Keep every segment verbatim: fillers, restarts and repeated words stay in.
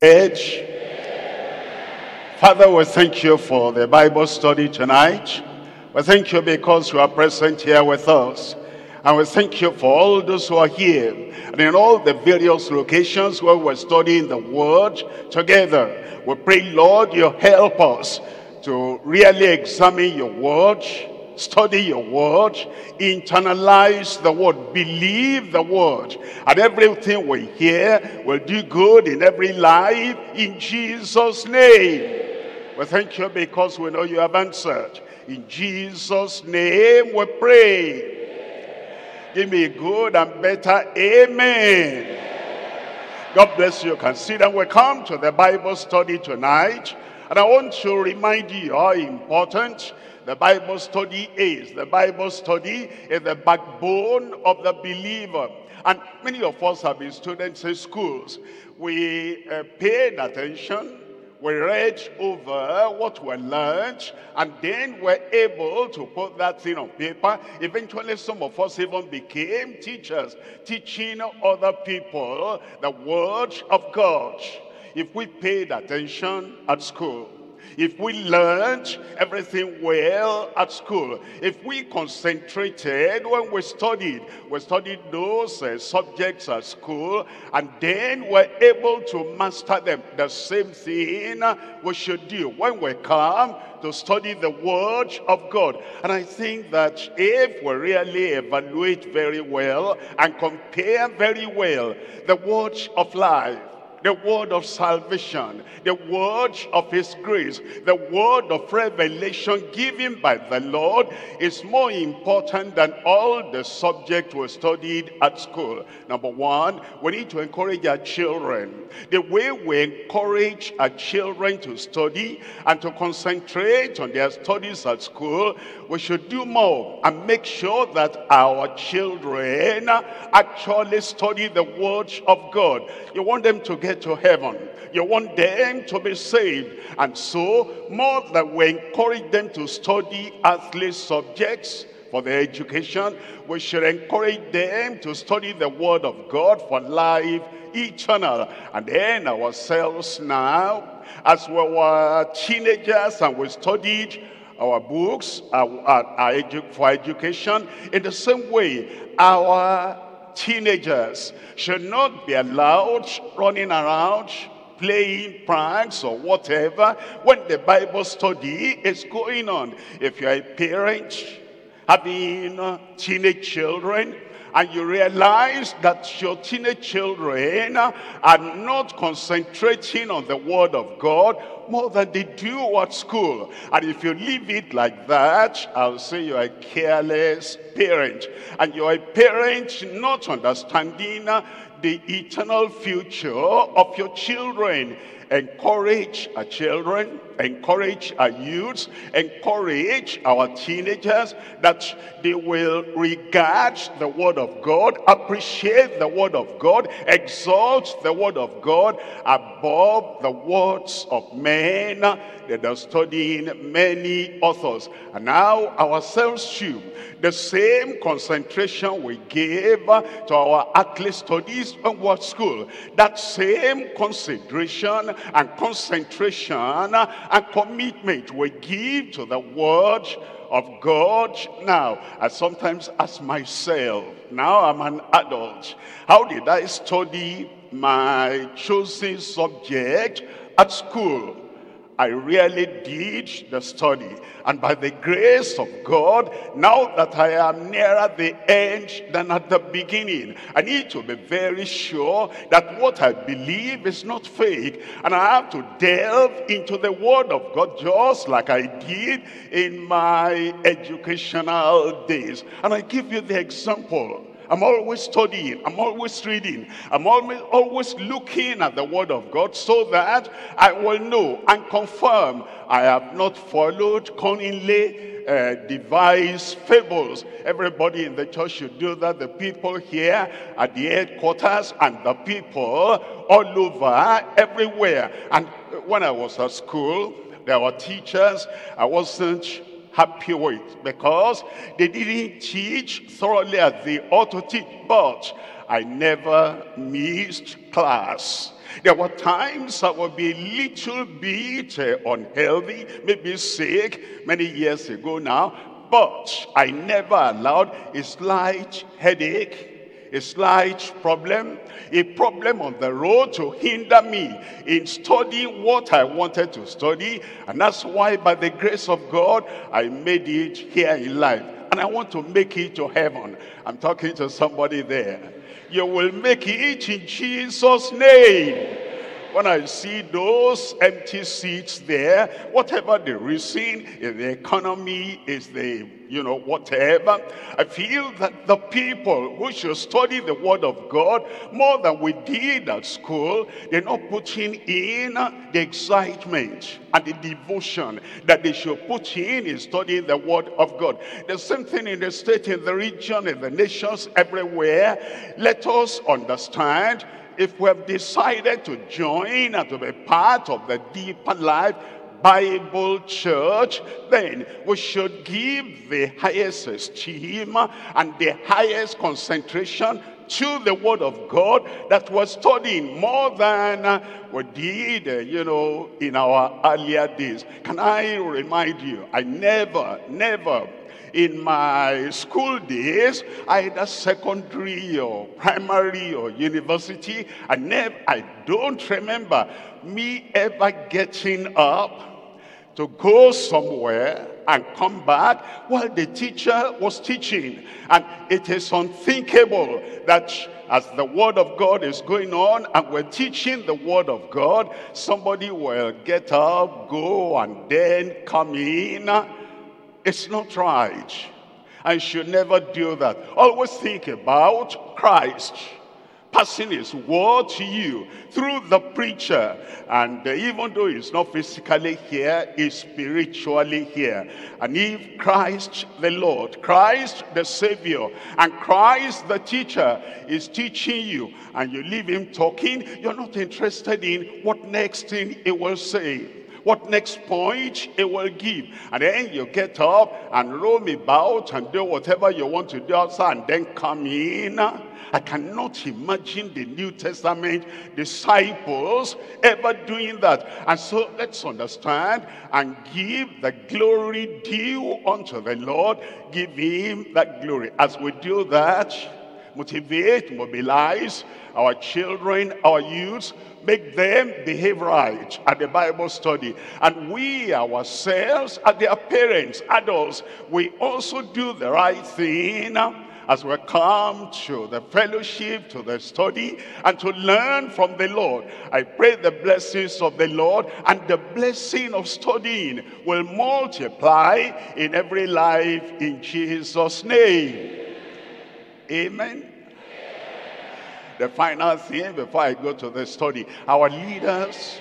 Edge. Father, we thank you for the Bible study tonight. We thank you because you are present here with us. And we thank you for all those who are here and in all the various locations where we're studying the Word together. We pray, Lord, you help us to really examine your Word, study your Word, internalize the Word, believe the Word, and everything we hear will do good in every life in Jesus' name. We thank you because we know you have answered. In Jesus' name we pray. Give me a good and better amen. God bless you. Consider we come to the Bible study tonight. And I want to remind you how important the Bible study is. The Bible study is the backbone of the believer. And many of us have been students in schools. We uh, paid attention. We read over what we learned, and then we're able to put that thing on paper. Eventually, some of us even became teachers, teaching other people the Word of God. If we paid attention at school, if we learned everything well at school, if we concentrated when we studied, we studied those uh, subjects at school, and then we're able to master them. The same thing we should do when we come to study the Word of God. And I think that if we really evaluate very well and compare very well the Word of life, the word of salvation, the word of his grace, the word of revelation given by the Lord is more important than all the subjects we studied at school. Number one, we need to encourage our children. The way we encourage our children to study and to concentrate on their studies at school, we should do more and make sure that our children actually study the word of God. You want them to get to heaven. You want them to be saved. And so, more than we encourage them to study earthly subjects for their education, we should encourage them to study the Word of God for life eternal. And then ourselves now, as we were teenagers and we studied our books our, our, our edu for education, in the same way, our teenagers should not be allowed running around playing pranks or whatever when the Bible study is going on. If you're a parent having uh, teenage children, and you realize that your teenage children are not concentrating on the Word of God more than they do at school, and if you leave it like that, I'll say you're a careless parent. And you're a parent not understanding the eternal future of your children. Encourage our children, encourage our youths, encourage our teenagers that they will regard the Word of God, appreciate the Word of God, exalt the Word of God above the words of men that are studying many authors. And now ourselves too, the same concentration we gave to our earthly studies when we were at school, that same consideration and concentration and commitment we give to the Word of God now. I sometimes ask myself, now I'm an adult, how did I study my chosen subject at school? I really did the study, and by the grace of God, now that I am nearer the end than at the beginning, I need to be very sure that what I believe is not fake, and I have to delve into the Word of God just like I did in my educational days. And I give you the example. I'm always studying, I'm always reading, I'm always, always looking at the Word of God so that I will know and confirm I have not followed cunningly uh, devised fables. Everybody in the church should do that. The people here at the headquarters and the people all over, everywhere. And when I was at school, there were teachers I wasn't happy with because they didn't teach thoroughly as they ought to teach. But I never missed class. There were times I would be a little bit uh, unhealthy, maybe sick, many years ago now, but I never allowed a slight headache, a slight problem, a problem on the road to hinder me in studying what I wanted to study. And that's why, by the grace of God, I made it here in life. And I want to make it to heaven. I'm talking to somebody there. You will make it in Jesus' name. When I see those empty seats there, whatever the reason, if the economy is the, you know, whatever, I feel that the people who should study the word of God more than we did at school, they're not putting in the excitement and the devotion that they should put in in studying the word of God. The same thing in the state, in the region, in the nations, everywhere. Let us understand, if we have decided to join and to be part of the Deeper Life Bible Church, then we should give the highest esteem and the highest concentration to the word of God that we're studying more than uh, we did, uh, you know, in our earlier days. Can I remind you, I never, never, in my school days, either secondary or primary or university, I never, I don't remember me ever getting up to go somewhere and come back while the teacher was teaching. And it is unthinkable that as the word of God is going on and we're teaching the word of God, somebody will get up, go, and then come in. It's not right. I should never do that. Always think about Christ passing his word to you through the preacher. And uh, even though he's not physically here, he's spiritually here. And if Christ the Lord, Christ the Savior, and Christ the teacher is teaching you, and you leave him talking, you're not interested in what next thing he will say, what next point it will give. And then you get up and roam about and do whatever you want to do outside and then come in. I cannot imagine the New Testament disciples ever doing that. And so let's understand and give the glory due unto the Lord. Give him that glory. As we do that, motivate, mobilize our children, our youths, make them behave right at the Bible study. And we ourselves, as their parents, adults, we also do the right thing as we come to the fellowship, to the study, and to learn from the Lord. I pray the blessings of the Lord and the blessing of studying will multiply in every life in Jesus' name. Amen. The final thing before I go to the study, our leaders,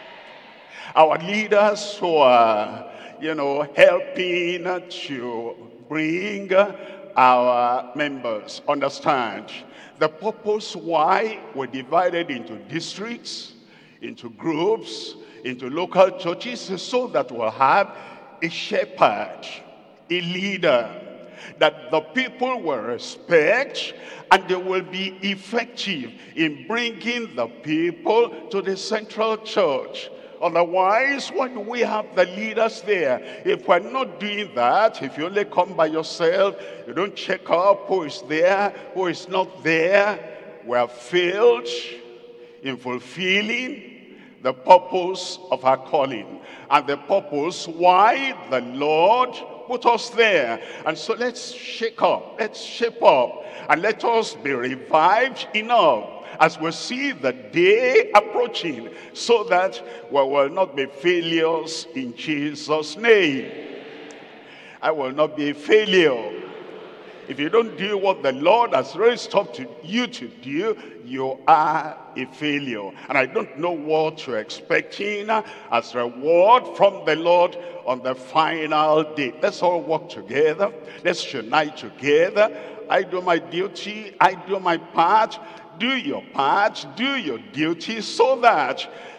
our leaders who are, you know, helping to bring our members understand the purpose why we're divided into districts, into groups, into local churches, is so that we'll have a shepherd, a leader that the people will respect, and they will be effective in bringing the people to the central church. Otherwise, when do we have the leaders there? If we're not doing that, if you only come by yourself, you don't check up who is there, who is not there, we have failed in fulfilling the purpose of our calling and the purpose why the Lord put us there. And so let's shake up, let's shape up, and let us be revived enough as we see the day approaching, so that we will not be failures in Jesus' name. I will not be a failure. If you don't do what the Lord has raised up to you to do, you are a failure. And I don't know what you're expecting as reward from the Lord on the final day. Let's all work together. Let's unite together. I do my duty. I do my part. Do your part. Do your duty, so that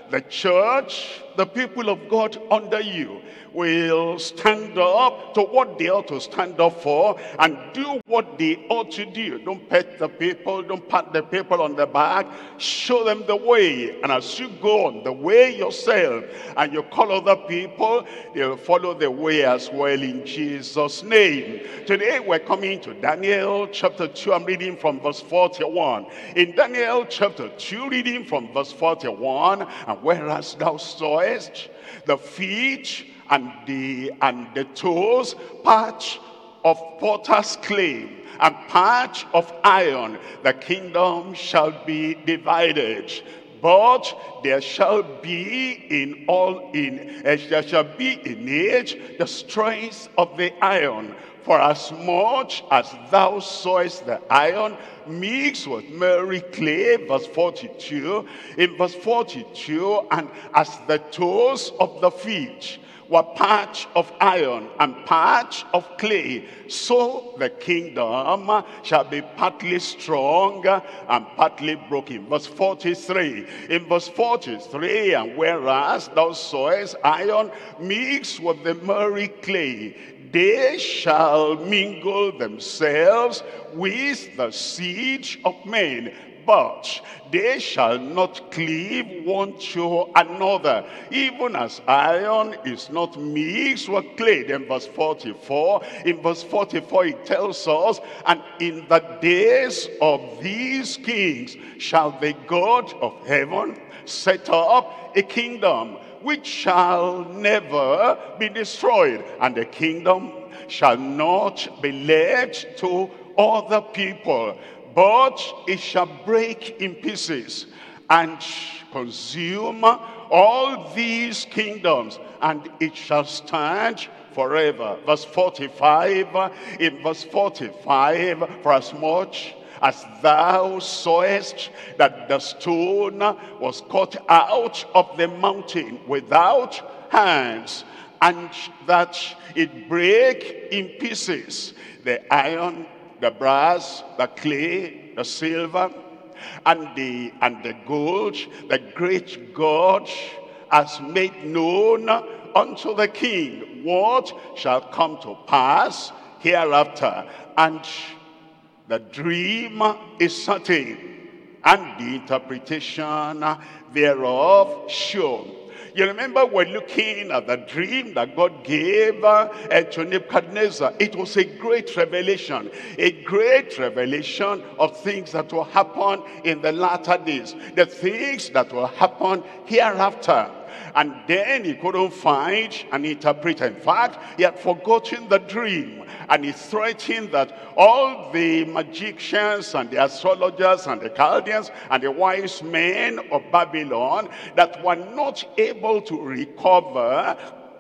the church, the people of God under you, will stand up to what they ought to stand up for and do what they ought to do. Don't pet the people, don't pat the people on the back. Show them the way. And as you go on the way yourself and you call other people, they'll follow the way as well in Jesus' name. Today we're coming to Daniel chapter two. I'm reading from verse forty-one. In Daniel chapter two, reading from verse forty-one, and whereas thou sawest the feet and the and the toes, patch of potter's clay and patch of iron, the kingdom shall be divided. But there shall be in all in uh, there shall be in it the strength of the iron. For as much as thou sawest the iron mixed with merry clay, verse forty-two, in verse forty-two, and as the toes of the feet were patch of iron and patch of clay, so the kingdom shall be partly strong and partly broken. Verse forty-three, in verse forty-three, and whereas thou sawest iron mixed with the merry clay, they shall mingle themselves with the seed of men, but they shall not cleave one to another, even as iron is not mixed with clay. Then verse forty-four, in verse forty-four it tells us, and in the days of these kings shall the God of heaven set up a kingdom which shall never be destroyed, and the kingdom shall not be left to other people, but it shall break in pieces and consume all these kingdoms, and it shall stand forever. Verse forty-five, in verse forty-five, for as much as thou sawest that the stone was cut out of the mountain without hands, and that it break in pieces the iron, the brass, the clay, the silver, and the and the gold, the great God has made known unto the king what shall come to pass hereafter. And the dream is certain, and the interpretation thereof sure. You remember we're looking at the dream that God gave uh, to Nebuchadnezzar. It was a great revelation, a great revelation of things that will happen in the latter days, the things that will happen hereafter. And then he couldn't find an interpreter. In fact, he had forgotten the dream, and he threatened that all the magicians and the astrologers and the Chaldeans and the wise men of Babylon that were not able to recover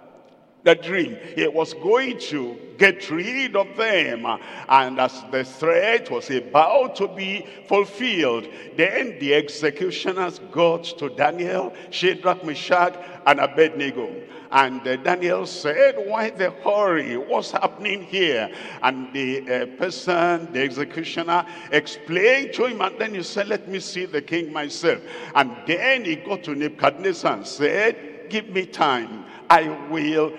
the dream, he was going to get rid of them. And as the threat was about to be fulfilled, then the executioners got to Daniel, Shadrach, Meshach, and Abednego. And uh, Daniel said, why the hurry? What's happening here? And the uh, person, the executioner, explained to him, and then he said, let me see the king myself. And then he got to Nebuchadnezzar and said, give me time. I will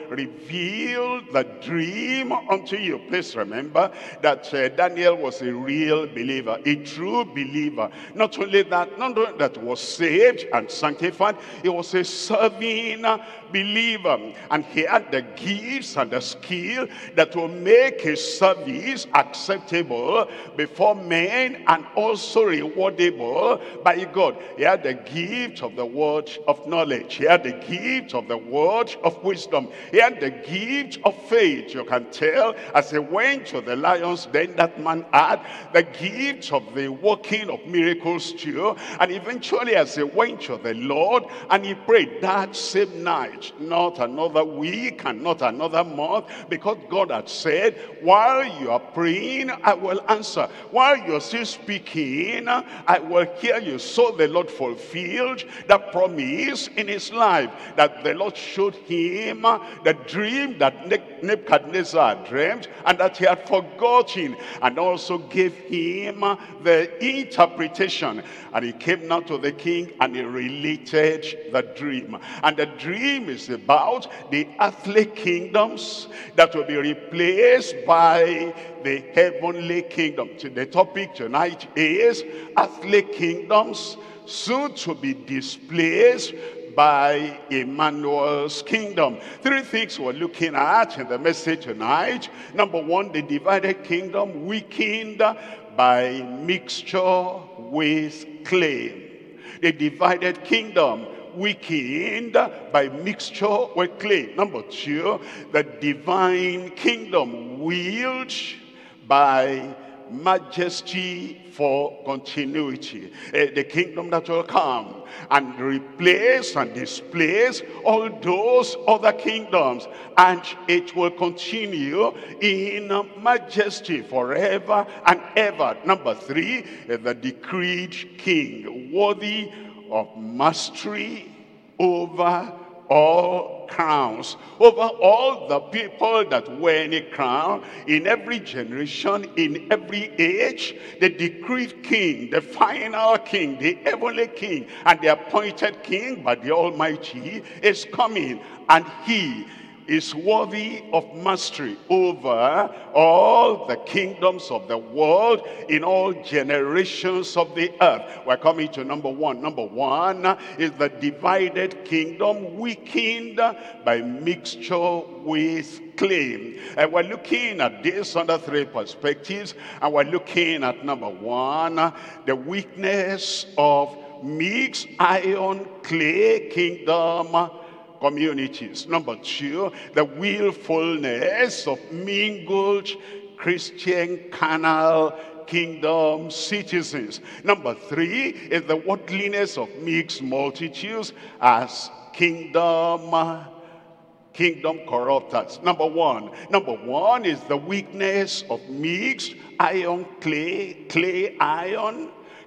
reveal the dream unto you. Please remember that uh, Daniel was a real believer, a true believer. Not only that, not only that was saved and sanctified, he was a serving believer. And he had the gifts and the skill that will make his service acceptable before men and also rewardable by God. He had the gift of the word of knowledge. He had the gift of the word of wisdom. He had the gift of faith. You can tell as he went to the lions, then that man had the gift of the working of miracles too. And eventually as he went to the Lord and he prayed that same night, not another week and not another month, because God had said, while you are praying, I will answer. While you're still speaking, I will hear you. So the Lord fulfilled that promise in his life, that the Lord showed him him the dream that Nebuchadnezzar dreamt and that he had forgotten, and also gave him the interpretation. And he came now to the king and he related the dream. And the dream is about the earthly kingdoms that will be replaced by the heavenly kingdom. The topic tonight is earthly kingdoms soon to be displaced by Emmanuel's kingdom. Three things we're looking at in the message tonight. Number one, the divided kingdom weakened by mixture with clay. The divided kingdom weakened by mixture with clay. Number two, the divine kingdom wielded by majesty for continuity. Uh, the kingdom that will come and replace and displace all those other kingdoms, and it will continue in majesty forever and ever. Number three, uh, the decreed king, worthy of mastery over all crowns, over all the people that wear any crown, in every generation, in every age. The decreed king, the final king, the heavenly king, and the appointed king by the Almighty is coming, and he is worthy of mastery over all the kingdoms of the world in all generations of the earth. We're coming to number one. Number one is the divided kingdom weakened by mixture with clay. And we're looking at this under three perspectives, and we're looking at number one, the weakness of mixed iron clay kingdom communities. Number two, the willfulness of mingled Christian carnal kingdom citizens. Number three is the worldliness of mixed multitudes as kingdom kingdom corrupters. Number one. Number one is the weakness of mixed iron clay, clay iron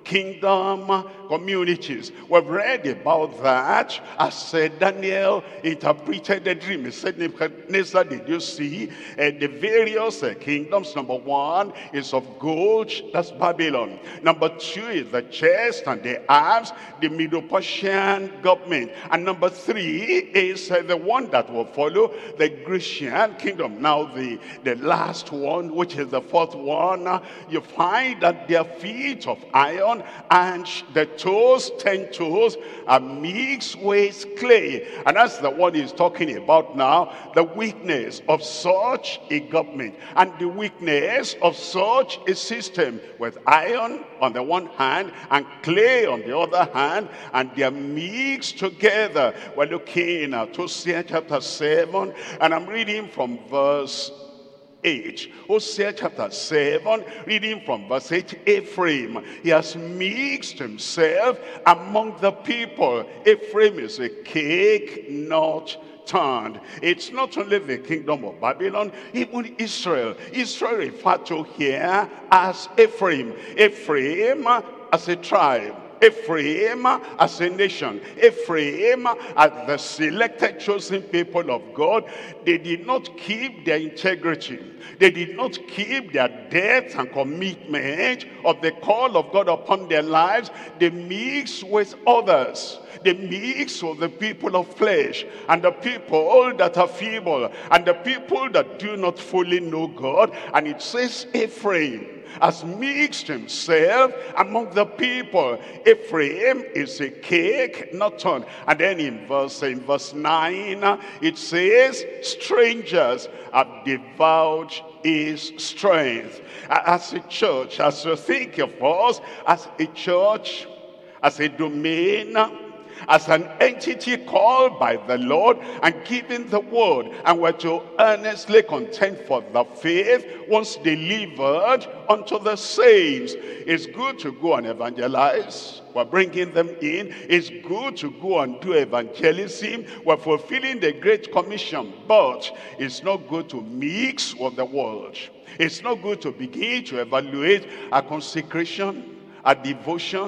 kingdom communities. We've read about that as uh, Daniel interpreted the dream. He said, Nebuchadnezzar, did you see uh, the various uh, kingdoms? Number one is of gold, that's Babylon. Number two is the chest and the arms, the Medo-Persian government. And number three is uh, the one that will follow, the Grecian kingdom. Now the, the last one, which is the fourth one, uh, you find that their feet of iron and the toes, ten toes, are mixed with clay. And that's the one he's talking about now, the weakness of such a government and the weakness of such a system, with iron on the one hand and clay on the other hand, and they're mixed together. We're looking at Hosea chapter seven, and I'm reading from verse eight. Hosea chapter seven, reading from verse eight. Ephraim, he has mixed himself among the people. Ephraim is a cake not turned. It's not only the kingdom of Babylon, even Israel. Israel referred to here as Ephraim. Ephraim as a tribe. Ephraim as a nation. Ephraim as the selected, chosen people of God. They did not keep their integrity. They did not keep their depth and commitment of the call of God upon their lives. They mixed with others. They mix with the people of flesh and the people that are feeble and the people that do not fully know God. And it says Ephraim has mixed himself among the people. Ephraim is a cake not turned. And then in verse, in verse nine, it says, strangers have devoured his strength. As a church, as you think of us, as a church, as a domain, as an entity called by the Lord and given the word, and we're to earnestly contend for the faith once delivered unto the saints. It's good to go and evangelize. We're bringing them in. It's good to go and do evangelism. We're fulfilling the Great Commission, but it's not good to mix with the world. It's not good to begin to evaluate our consecration, our devotion,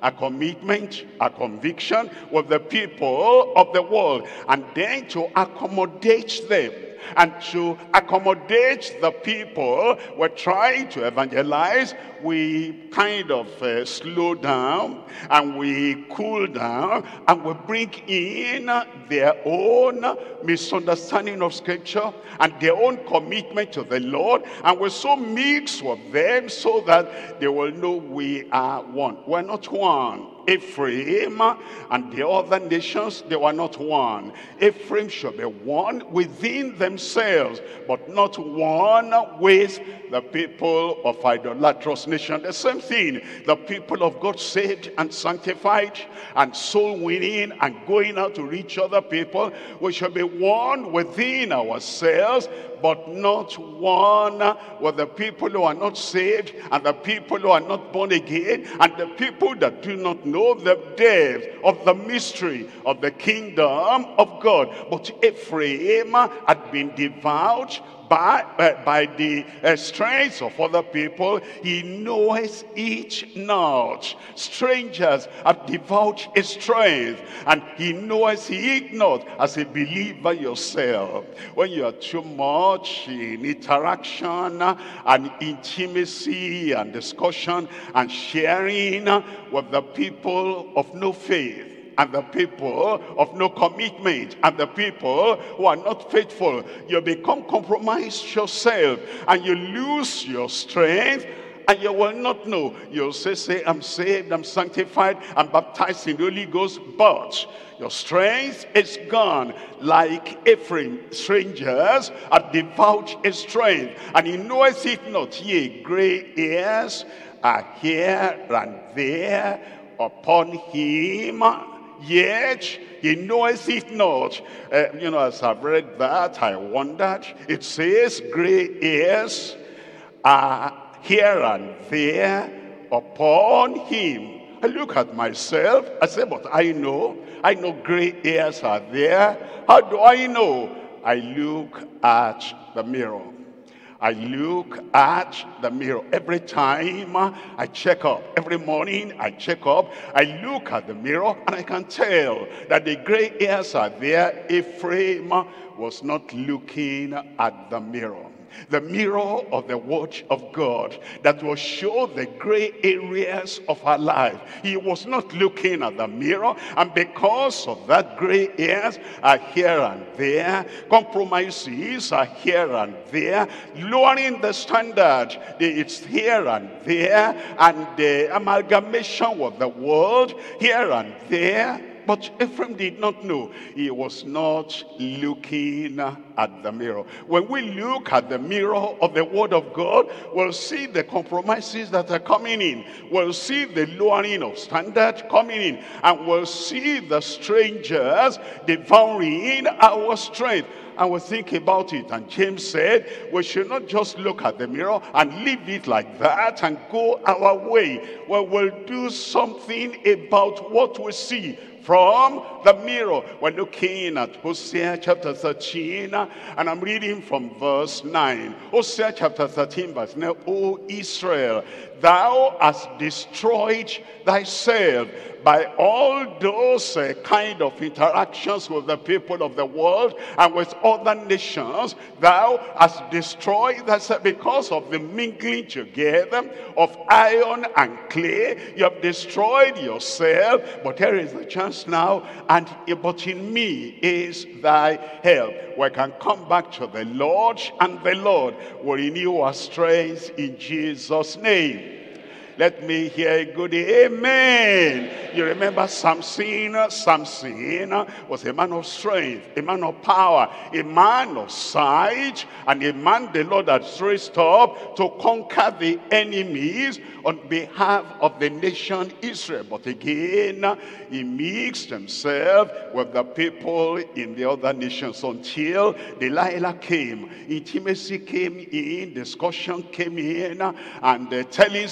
a commitment, a conviction with the people of the world, and then to accommodate them. And to accommodate the people we're trying to evangelize, we kind of uh, slow down and we cool down and we bring in their own misunderstanding of Scripture and their own commitment to the Lord, and we so mix with them so that they will know we are one. We're not one. Ephraim and the other nations, they were not one. Ephraim should be one within themselves, but not one with the people of idolatrous nation. The same thing, the people of God saved and sanctified and soul winning and going out to reach other people, we should be one within ourselves, but not one with the people who are not saved and the people who are not born again and the people that do not know the depth of the mystery of the kingdom of God. But Ephraim had been devoured by, uh, by the uh, strength of other people. He knows it not. Strangers have devoured his strength, and he knows it not. As a believer yourself, when you are too much in interaction and intimacy and discussion and sharing with the people of no faith, and the people of no commitment, and the people who are not faithful, you become compromised yourself, and you lose your strength, and you will not know. You'll say, say, I'm saved, I'm sanctified, I'm baptized in the Holy Ghost, but your strength is gone. Like Ephraim, strangers have devoured his strength, and he knoweth it not. Yea, gray hairs are here and there upon him, yet he knoweth it not. Uh, you know, as I've read that, I wondered. It says gray hairs are here and there upon him. I look at myself, I say, but I know, I know gray hairs are there. How do I know? I look at the mirror. I look at the mirror every time I check up. Every morning I check up, I look at the mirror, and I can tell that the gray hairs are there. Ephraim was not looking at the mirror. The mirror of the word of God that will show the gray areas of her life. He was not looking at the mirror, and because of that, gray hairs are here and there, compromises are here and there, lowering the standard, it's here and there, and the amalgamation with the world here and there. But Ephraim did not know. He was not looking at the mirror. When we look at the mirror of the word of God, we'll see the compromises that are coming in. We'll see the lowering of standard coming in. And we'll see the strangers devouring our strength. And we think about it. And James said, we should not just look at the mirror and leave it like that and go our way. Well, we'll do something about what we see from the mirror. We're looking at Hosea chapter thirteen, and I'm reading from verse nine. Hosea chapter thirteen, verse nine. O Israel, thou hast destroyed thyself by all those uh, kind of interactions with the people of the world and with other nations. Thou hast destroyed thyself because of the mingling together of iron and clay. You have destroyed yourself, but here is the chance now, and but in me is thy help. We can come back to the Lord, and the Lord will renew our strength in Jesus' name. Let me hear a good amen. You remember Samson? Samson was a man of strength, a man of power, a man of sight, and a man the Lord had raised up to conquer the enemies on behalf of the nation Israel. But again, he mixed himself with the people in the other nations until Delilah came. Intimacy came in, discussion came in, and uh, telling stories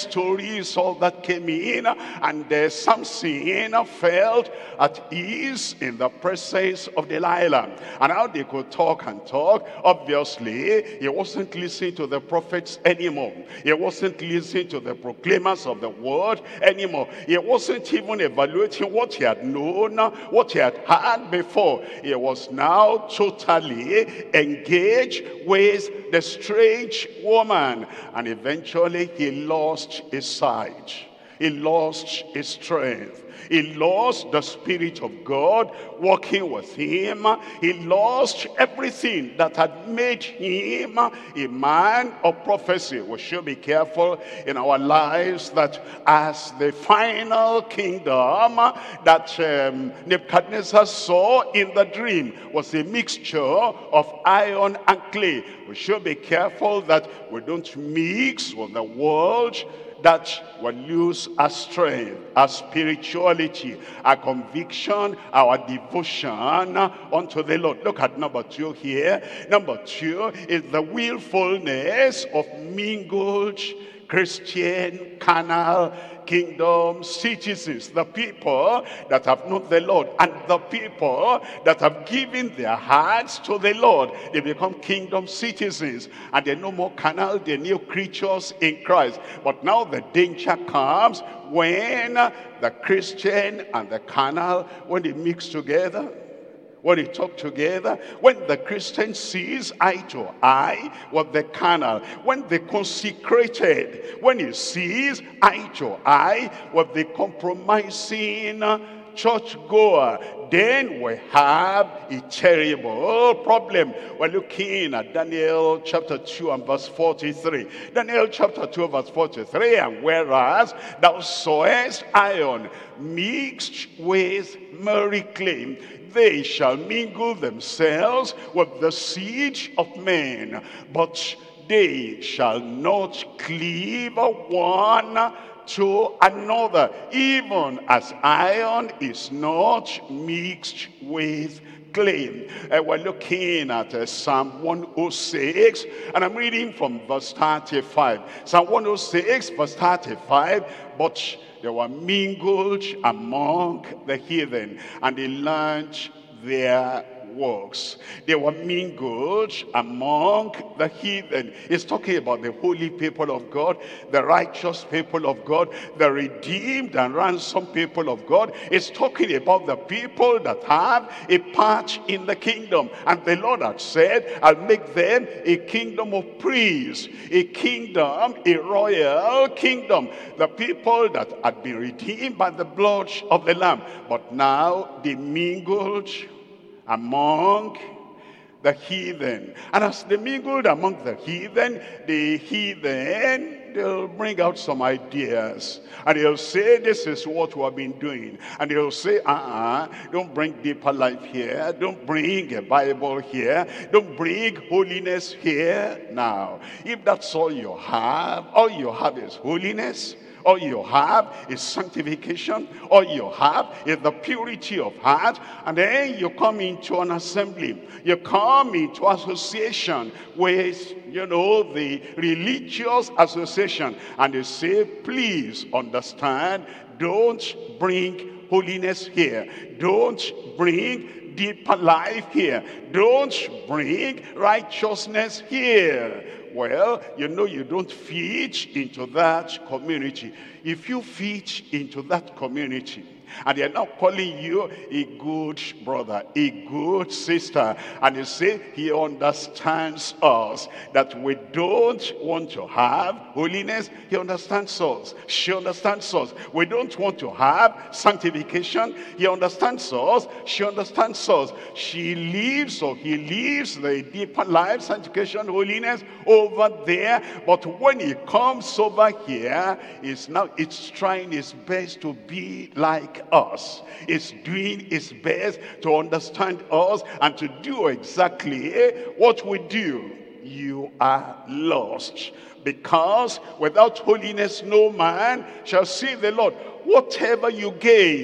police, all that came in, and uh, Samson felt at ease in the presence of Delilah. And how they could talk and talk. Obviously, he wasn't listening to the prophets anymore. He wasn't listening to the proclaimers of the word anymore. He wasn't even evaluating what he had known, what he had heard before. He was now totally engaged with the strange woman. And eventually he lost his sight. He lost his strength. He lost the Spirit of God working with him. He lost everything that had made him a man of prophecy. We should be careful in our lives that as the final kingdom that um, Nebuchadnezzar saw in the dream was a mixture of iron and clay. We should be careful that we don't mix with the world, that will lose our strength, our spirituality, our conviction, our devotion unto the Lord. Look at number two here. Number two is the willfulness of mingled Christian, carnal, kingdom citizens. The people that have known the Lord and the people that have given their hearts to the Lord, they become kingdom citizens, and they're no more carnal, they're new creatures in Christ. But now the danger comes when the Christian and the carnal, when they mix together, when they talk together, when the Christian sees eye to eye with the carnal, when the consecrated, when he sees eye to eye with the compromising churchgoer, then we have a terrible problem. We're looking at Daniel chapter two and verse forty-three. Daniel chapter two verse forty-three, and whereas thou sawest iron mixed with merry clay, they shall mingle themselves with the seed of men, but they shall not cleave one to another, even as iron is not mixed with clay. Uh, we're looking at uh, Psalm one oh six, and I'm reading from verse thirty-five. Psalm one oh six verse thirty-five, but they were mingled among the heathen, and they learned their works. They were mingled among the heathen. It's talking about the holy people of God, the righteous people of God, the redeemed and ransomed people of God. It's talking about the people that have a part in the kingdom. And the Lord had said, I'll make them a kingdom of priests, a kingdom, a royal kingdom. The people that had been redeemed by the blood of the Lamb. But now they mingled among the heathen. And as they mingled among the heathen, the heathen, they'll bring out some ideas. And they'll say, this is what we have been doing. And they'll say, uh-uh, don't bring deeper life here. Don't bring a Bible here. Don't bring holiness here. Now, if that's all you have, all you have is holiness, all you have is sanctification, all you have is the purity of heart, and then you come into an assembly, you come into association with, you know, the religious association, and they say, please understand, don't bring holiness here, don't bring deeper life here, don't bring righteousness here. Well, you know you don't fit into that community. If you fit into that community, and they're now calling you a good brother, a good sister, and you say, he understands us, that we don't want to have holiness, he understands us, she understands us. We don't want to have sanctification, he understands us, she understands us. She lives, or he lives the deeper life, sanctification, holiness over there, but when he comes over here, it's now it's trying its best to be like us. It's doing its best to understand us and to do exactly what we do. You are lost, because without holiness no man shall see the Lord. Whatever you gain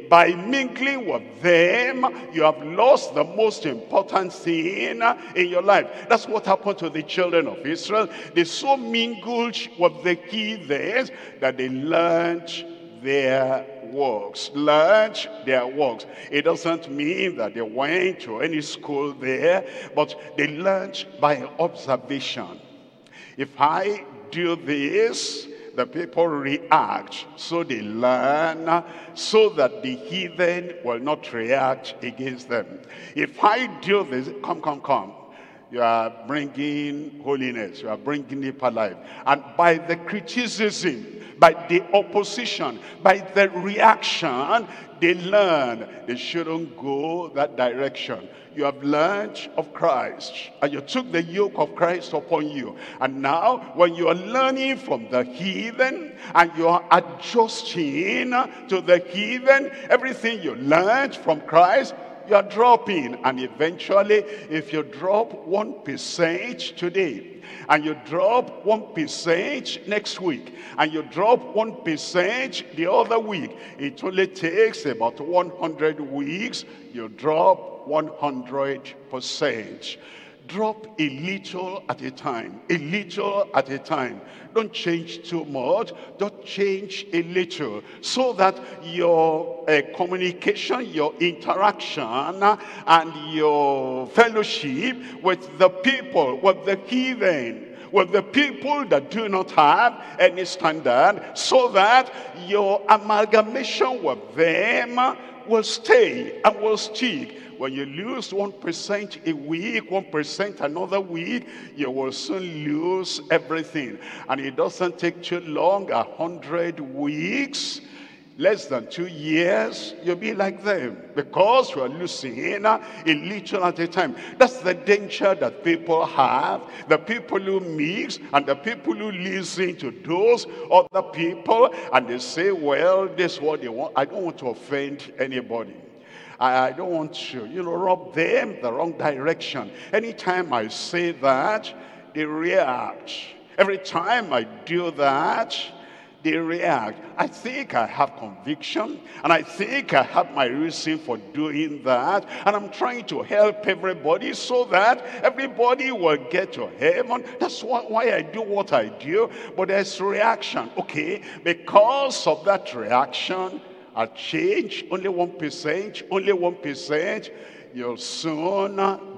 by mingling with them, you have lost the most important thing in your life. That's what happened to the children of Israel. They so mingled with the heathens that they learned their works, learned their works. It doesn't mean that they went to any school there, but they learned by observation. If I do this, the people react, so they learn, so that the heathen will not react against them. If I do this, come, come, come, you are bringing holiness, you are bringing deeper life. And by the criticism, by the opposition, by the reaction, they learn they shouldn't go that direction. You have learned of Christ, and you took the yoke of Christ upon you. And now, when you are learning from the heathen, and you are adjusting to the heathen, everything you learned from Christ, you are dropping. And eventually, if you drop one percent today, and you drop one percent next week, and you drop one percent the other week, it only takes about one hundred weeks, you drop one hundred percent. Drop a little at a time, a little at a time. Don't change too much, don't change a little, so that your uh, communication, your interaction, and your fellowship with the people, with the heathen, with the people that do not have any standard, so that your amalgamation with them will stay and will stick. When you lose one percent a week, one percent another week, you will soon lose everything. And it doesn't take too long, a hundred weeks, less than two years, you'll be like them, because you are losing a little at a time. That's the danger that people have, the people who mix and the people who listen to those other people, and they say, well, this is what they want. I don't want to offend anybody. I don't want to, you know, rub them the wrong direction. Anytime I say that, they react. Every time I do that, they react. I think I have conviction, and I think I have my reason for doing that, and I'm trying to help everybody so that everybody will get to heaven. That's why I do what I do. But there's reaction. Okay, because of that reaction, I'll change only one percent, only one percent, you'll soon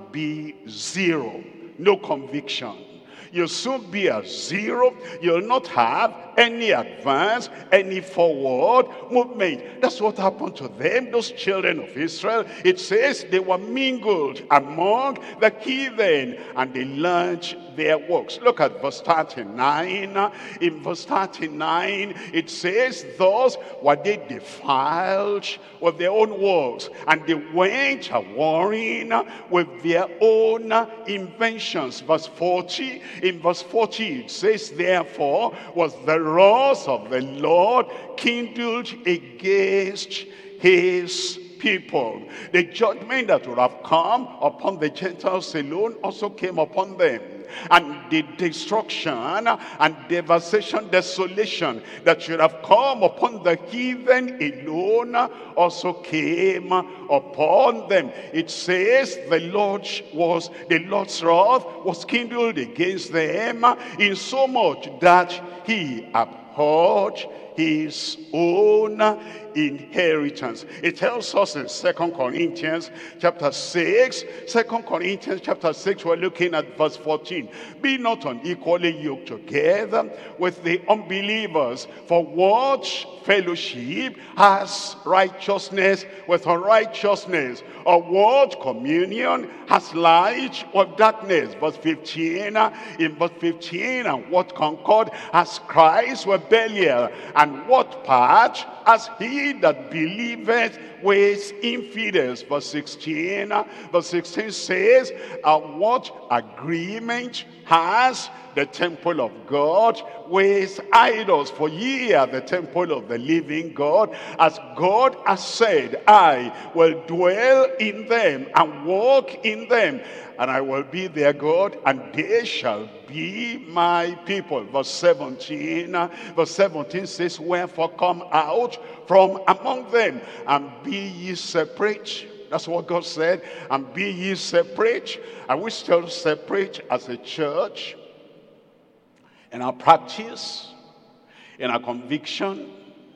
be zero. No conviction. You'll soon be at zero. You'll not have any advance, any forward movement. That's what happened to them, those children of Israel. It says they were mingled among the heathen, and they learned their works. Look at verse thirty-nine. In verse thirty-nine, it says, thus were they defiled with their own works, and they went a warring with their own inventions. Verse forty, in verse forty, it says, therefore was the wrath of the Lord kindled against his people. The judgment that would have come upon the Gentiles alone also came upon them. And the destruction and devastation, desolation that should have come upon the heathen alone also came upon them. It says the Lord was, the Lord's wrath was kindled against them, in so much that he abhorred his own inheritance. It tells us in Second Corinthians chapter six, Second Corinthians chapter six, we're looking at verse fourteen. Be not unequally yoked together with the unbelievers, for what fellowship has righteousness with unrighteousness? Or what communion has light with darkness? Verse fifteen, in verse fifteen, and what concord has Christ with Belial? And what part has he that believeth with infidels? Verse sixteen, verse sixteen says, and what agreement has the temple of God with idols? For ye are the temple of the living God, as God has said, I will dwell in them and walk in them, and I will be their God, and they shall be be my people. Verse seventeen, uh, verse seventeen says, wherefore come out from among them, and be ye separate. That's what God said. And be ye separate. Are we still separate as a church? In our practice, in our conviction,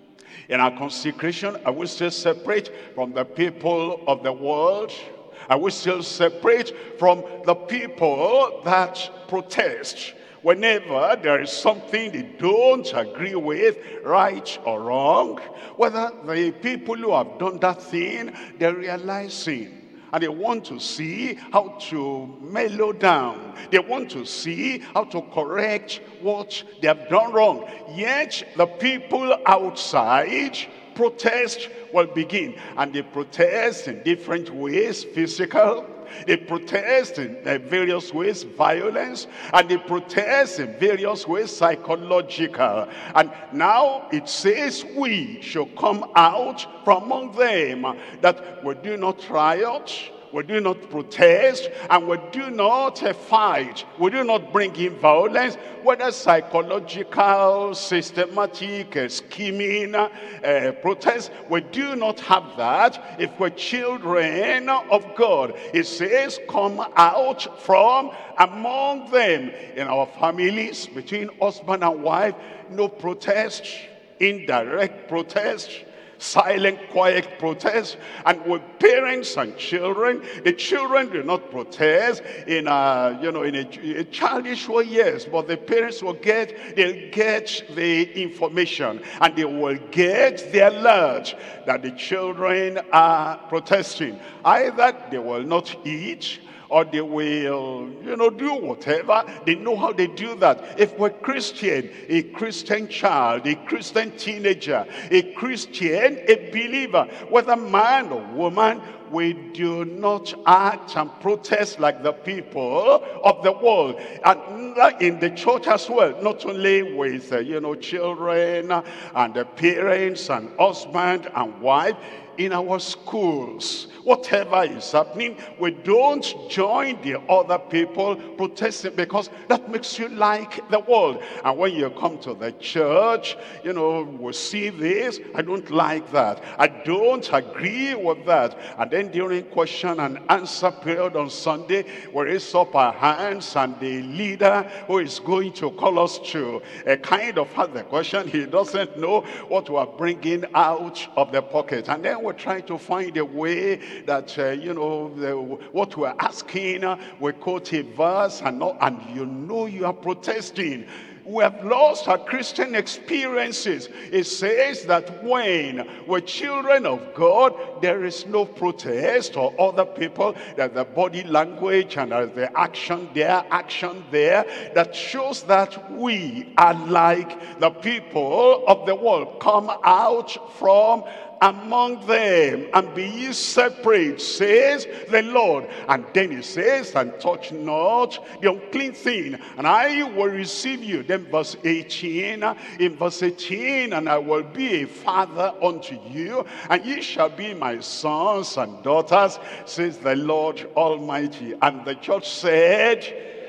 in our consecration, are we still separate from the people of the world? Are we still separate from the people that protest whenever there is something they don't agree with, right or wrong? Whether the people who have done that thing, they're realizing, and they want to see how to mellow down. They want to see how to correct what they have done wrong. Yet the people outside protest will begin. And they protest in different ways, physical. They protest in uh, various ways, violence. And they protest in various ways, psychological. And now it says we shall come out from among them, that we do not riot, we do not protest, and we do not uh, fight. We do not bring in violence, whether psychological, systematic, uh, scheming, uh, protest. We do not have that if we're children of God. It says, come out from among them. In our families, between husband and wife, no protest, indirect protest, silent, quiet protest. And with parents and children, the children do not protest in a, you know, in a, a childish way, yes, but the parents will get, they'll get the information, and they will get the alert that the children are protesting. Either they will not eat, or they will, you know, do whatever. They know how they do that. If we're Christian, a Christian child, a Christian teenager, a Christian, a believer, whether man or woman, we do not act and protest like the people of the world. And in the church as well, not only with, uh, you know, children and the parents and husband and wife, in our schools, whatever is happening, we don't join the other people protesting, because that makes you like the world. And when you come to the church, you know, we see this, I don't like that, I don't agree with that. And then during question and answer period on Sunday, we raise up our hands, and the leader who is going to call us to a kind of have the question, he doesn't know what we are bringing out of the pocket. And then we try to find a way that, uh, you know, the, what we're asking, uh, we quote a verse, and, not, and you know you are protesting. We have lost our Christian experiences. It says that when we're children of God, there is no protest or other people. There's the body language and there's the action there, action there, that shows that we are like the people of the world. Come out from among them, and be ye separate, says the Lord. And then he says, and touch not the unclean thing, and I will receive you. Then verse eighteen, in verse eighteen, and I will be a father unto you, and ye shall be my sons and daughters, says the Lord Almighty. And the church said,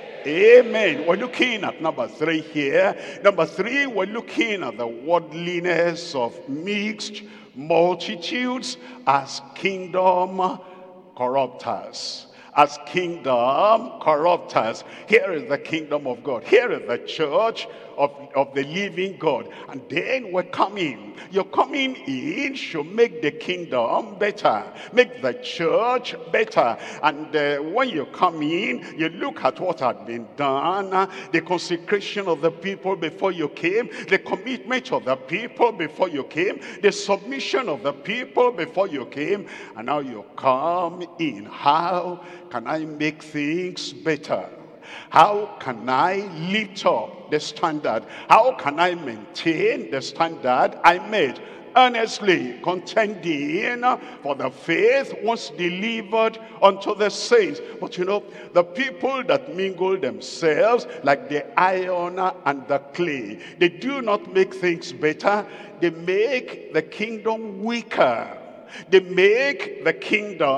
amen. We're looking at number three here. Number three, we're looking at the worldliness of mixed multitudes as kingdom corrupters. As kingdom corrupters. Here is the kingdom of God. Here is the church of, of the living God. And then we're coming. You're coming in should make the kingdom better. Make the church better. And uh, when you come in, you look at what had been done. Uh, the consecration of the people before you came. The commitment of the people before you came. The submission of the people before you came. And now you come in. How can I make things better? How can I lift up the standard? How can I maintain the standard I made? Earnestly contending for the faith once delivered unto the saints. But you know, the people that mingle themselves like the iron and the clay, they do not make things better. They make the kingdom weaker. They make the kingdom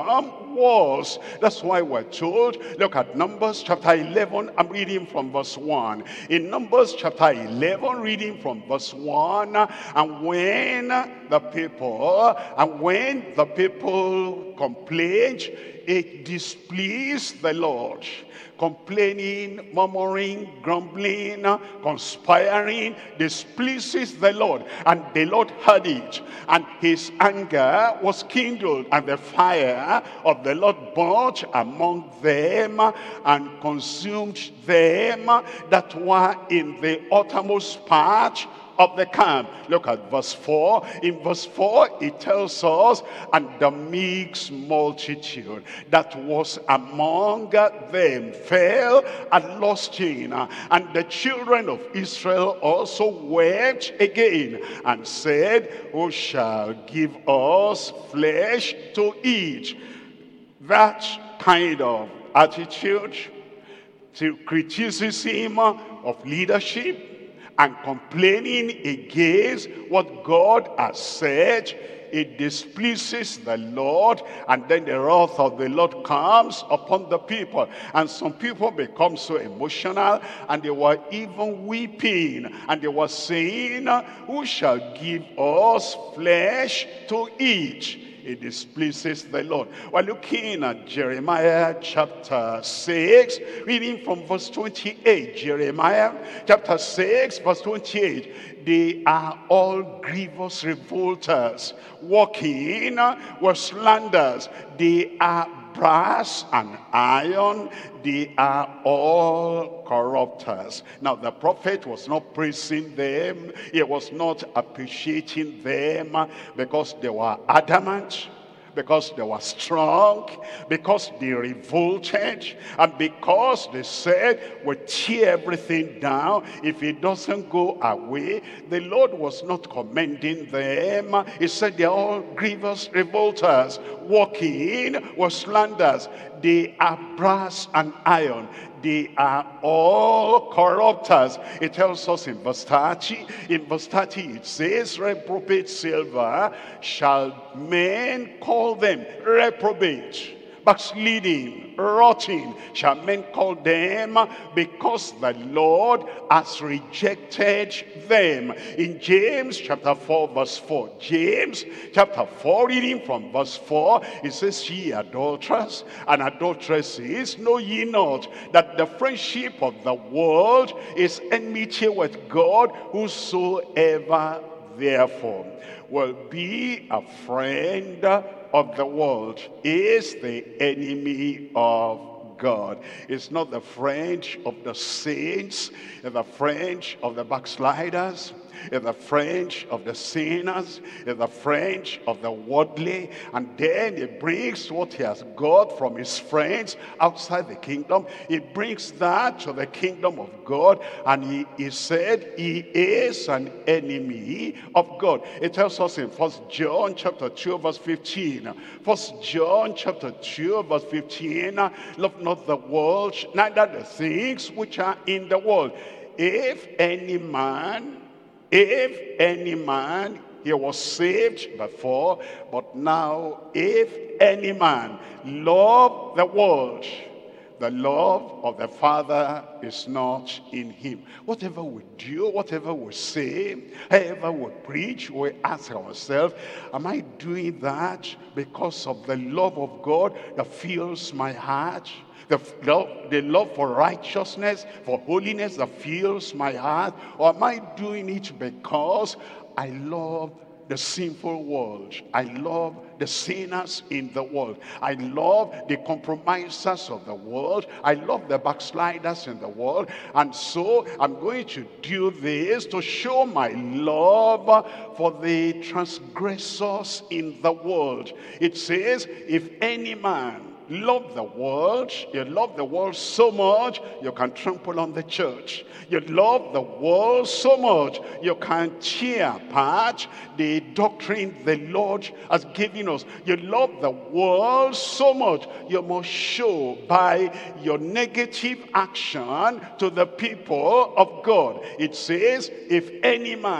was. That's why we're told, look at Numbers chapter eleven, I'm reading from verse one. In Numbers chapter eleven, reading from verse one, and when the people, and when the people complained, it displeased the Lord. Complaining, murmuring, grumbling, conspiring, displeases the Lord. And the Lord heard it, and his anger was kindled, and the fire of the Lord burnt among them, and consumed them that were in the uttermost part of the camp. Look at verse four. In verse four, it tells us, and the mixed multitude that was among them fell and lost in, and the children of Israel also wept again, and said, who shall give us flesh to eat? That kind of attitude to criticism of leadership and complaining against what God has said, it displeases the Lord, and then the wrath of the Lord comes upon the people. And some people become so emotional, and they were even weeping, and they were saying, who shall give us flesh to eat? It displeases the Lord. We're looking at Jeremiah chapter six, reading from verse twenty-eight. Jeremiah chapter six, verse twenty-eight. They are all grievous revolters, walking with slanders. They are brass and iron, they are all corrupters. Now the prophet was not praising them, he was not appreciating them because they were adamant, because they were strong, because they revolted, and because they said, we'll tear everything down if it doesn't go away. The Lord was not commending them. He said they're all grievous revolters, walking with slanders. They are brass and iron. They are all corrupters. It tells us in verse thirty. In verse thirty it says, reprobate silver shall men call them. Reprobate, backsliding, rotting shall men call them, because the Lord has rejected them. In James chapter four verse four, James chapter four, reading from verse four, it says, ye adulterers and adulteresses, know ye not that the friendship of the world is enmity with God? Whosoever therefore will be a friend of the world is the enemy of God. It's not the friend of the saints, it's the friend of the backsliders, it's the friend of the sinners, it's the friend of the worldly. And then he brings what he has got from his friends outside the kingdom. He brings that to the kingdom of God, and he, he said he is an enemy of God. It tells us in First John chapter two verse fifteen. First John chapter two verse fifteen. Love not the world, neither the things which are in the world. If any man If any man, he was saved before, but now if any man love the world, the love of the Father is not in him. Whatever we do, whatever we say, however we preach, we ask ourselves, am I doing that because of the love of God that fills my heart? The love, the love for righteousness, for holiness that fills my heart? Or am I doing it because I love the sinful world? I love the sinners in the world. I love the compromisers of the world. I love the backsliders in the world. And so I'm going to do this to show my love for the transgressors in the world. It says, if any man love the world, you love the world so much you can trample on the church. You love the world so much you can tear apart the doctrine the Lord has given us. You love the world so much you must show by your negative action to the people of God. It says, if any man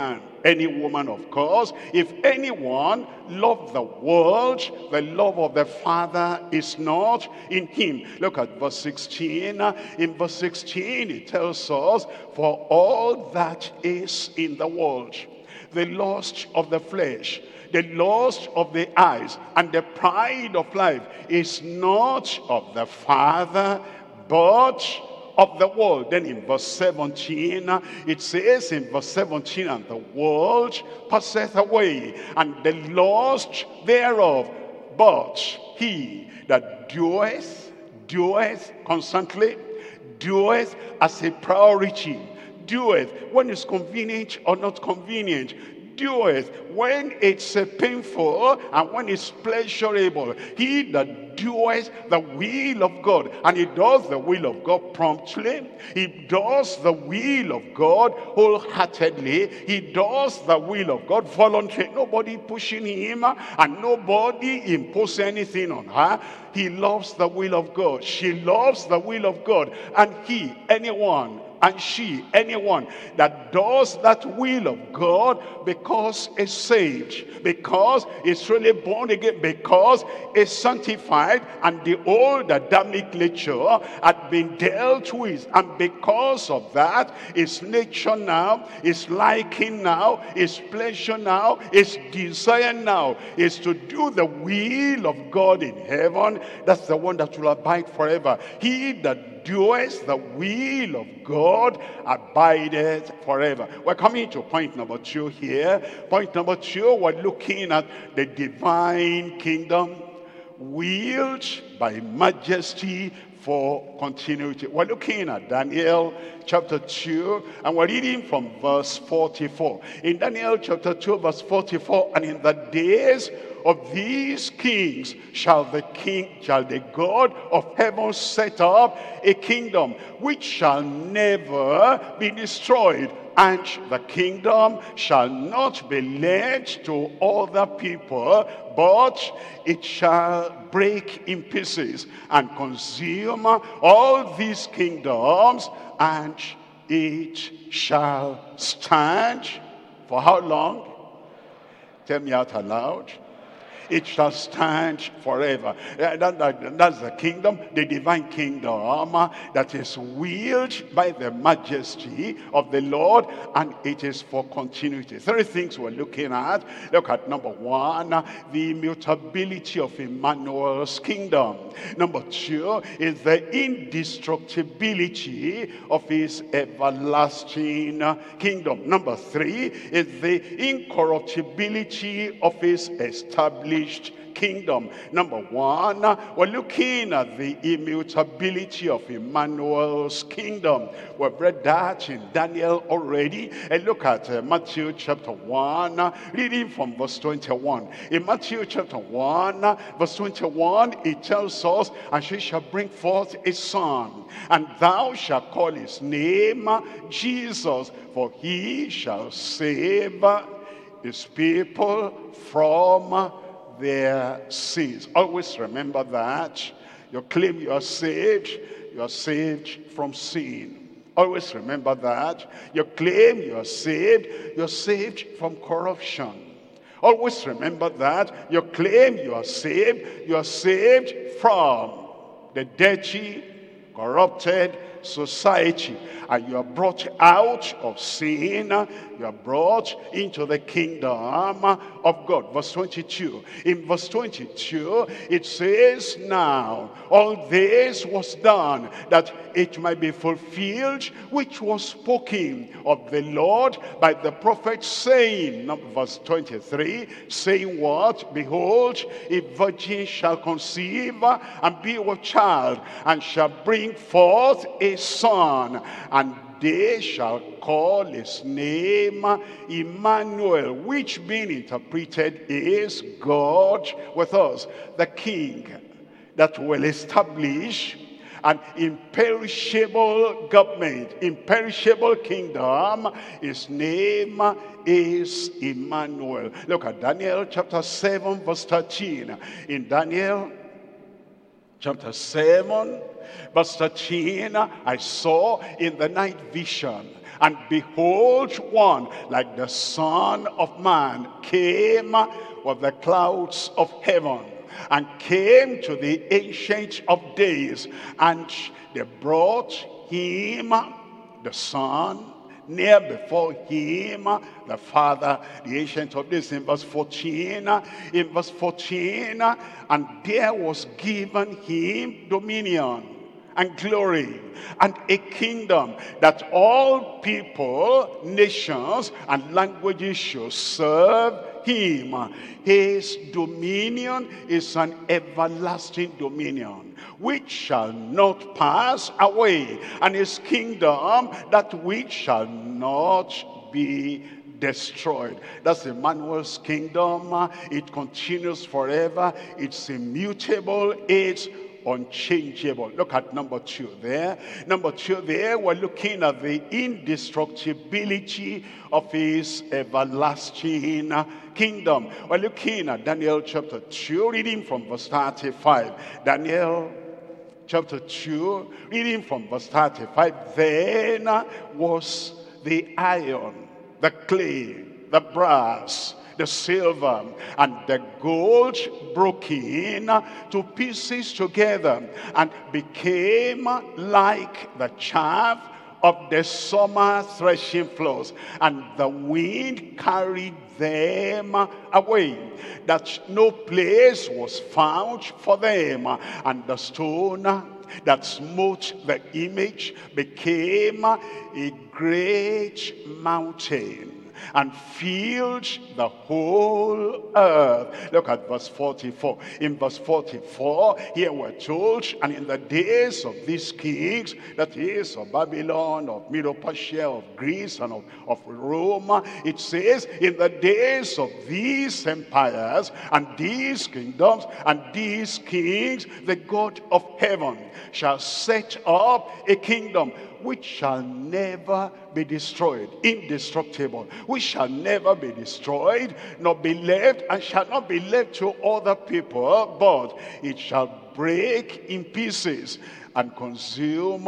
any woman, of course. If anyone love the world, the love of the Father is not in him. Look at verse sixteen. In verse sixteen, it tells us, for all that is in the world, the lust of the flesh, the lust of the eyes, and the pride of life is not of the Father, but of the world. Then in verse seventeen, it says in verse seventeen, and the world passeth away, and the lust thereof, but he that doeth, doeth constantly, doeth as a priority, doeth when it's convenient or not convenient, doeth when it's uh, painful and when it's pleasurable. He that doeth the will of God, and he does the will of God promptly, he does the will of God wholeheartedly, he does the will of God voluntarily, nobody pushing him and nobody impose anything on her. He loves the will of God, she loves the will of God, and he, anyone, and she, anyone that does that will of God because is saved, because is really born again, because is sanctified, and the old Adamic nature had been dealt with, and because of that, his nature now, his liking now, his pleasure now, his desire now is to do the will of God in heaven. That's the one that will abide forever. He that doeth the will of God abideth forever. We're coming to point number two here. Point number two, we're looking at the divine kingdom willed by majesty for continuity. We're looking at Daniel chapter two, and we're reading from verse forty-four. In Daniel chapter two, verse forty-four, and in the days of these kings shall the king, shall the God of heaven set up a kingdom which shall never be destroyed, and the kingdom shall not be led to other people, but it shall break in pieces and consume all these kingdoms, and it shall stand for how long? Tell me out aloud. It shall stand forever. Uh, that, that, that's the kingdom, the divine kingdom uh, that is willed by the majesty of the Lord, and it is for continuity. Three things we're looking at. Look at number one, uh, the immutability of Emmanuel's kingdom. Number two is the indestructibility of his everlasting uh, kingdom. Number three is the incorruptibility of his established kingdom. Number one, we're looking at the immutability of Emmanuel's kingdom. We've read that in Daniel already. And look at uh, Matthew chapter one, uh, reading from verse twenty-one. In Matthew chapter one, uh, verse twenty-one, it tells us, and she shall bring forth a son, and thou shalt call his name uh, Jesus, for he shall save uh, his people from uh, their sins. Always remember that. You claim you are saved, you are saved from sin. Always remember that. You claim you are saved, you're saved from corruption. Always remember that. You claim you are saved, you are saved from the dirty, corrupted society, and you are brought out of sin, you are brought into the kingdom of God. Verse twenty-two. In verse twenty-two, it says, now all this was done that it might be fulfilled which was spoken of the Lord by the prophet, saying, verse twenty-three, saying what? Behold, a virgin shall conceive and be with child, and shall bring forth a son, and they shall call his name Emmanuel, which being interpreted is God with us. The king that will establish an imperishable government, imperishable kingdom, his name is Emmanuel. Look at Daniel chapter seven verse thirteen. In Daniel chapter seven, verse thirteen, I saw in the night vision, and behold, one like the Son of Man came with the clouds of heaven, and came to the Ancient of Days, and they brought him, the Son, near before him, the Father, the Ancient of Days. In verse fourteen, in verse fourteen, and there was given him dominion and glory and a kingdom, that all people, nations, and languages should serve him. His dominion is an everlasting dominion which shall not pass away, and his kingdom that which shall not be destroyed. That's Emmanuel's kingdom. It continues forever. It's immutable. It's unchangeable. Look at number two there. Number two there, we're looking at the indestructibility of his everlasting kingdom. We're looking at Daniel chapter two, reading from verse thirty-five. Daniel chapter two, reading from verse thirty-five. Then was the iron, the clay, the brass, the silver, and the gold broken to pieces together, and became like the chaff of the summer threshing floors, and the wind carried them away, that no place was found for them. And the stone that smote the image became a great mountain, and filled the whole earth. Look at verse forty-four. In verse forty-four, here we're told, and in the days of these kings, that is, of Babylon, of Medo-Persia, of Greece, and of, of Rome, it says, in the days of these empires, and these kingdoms, and these kings, the God of heaven shall set up a kingdom which shall never be destroyed, indestructible, which shall never be destroyed, nor be left, and shall not be left to other people, but it shall break in pieces and consume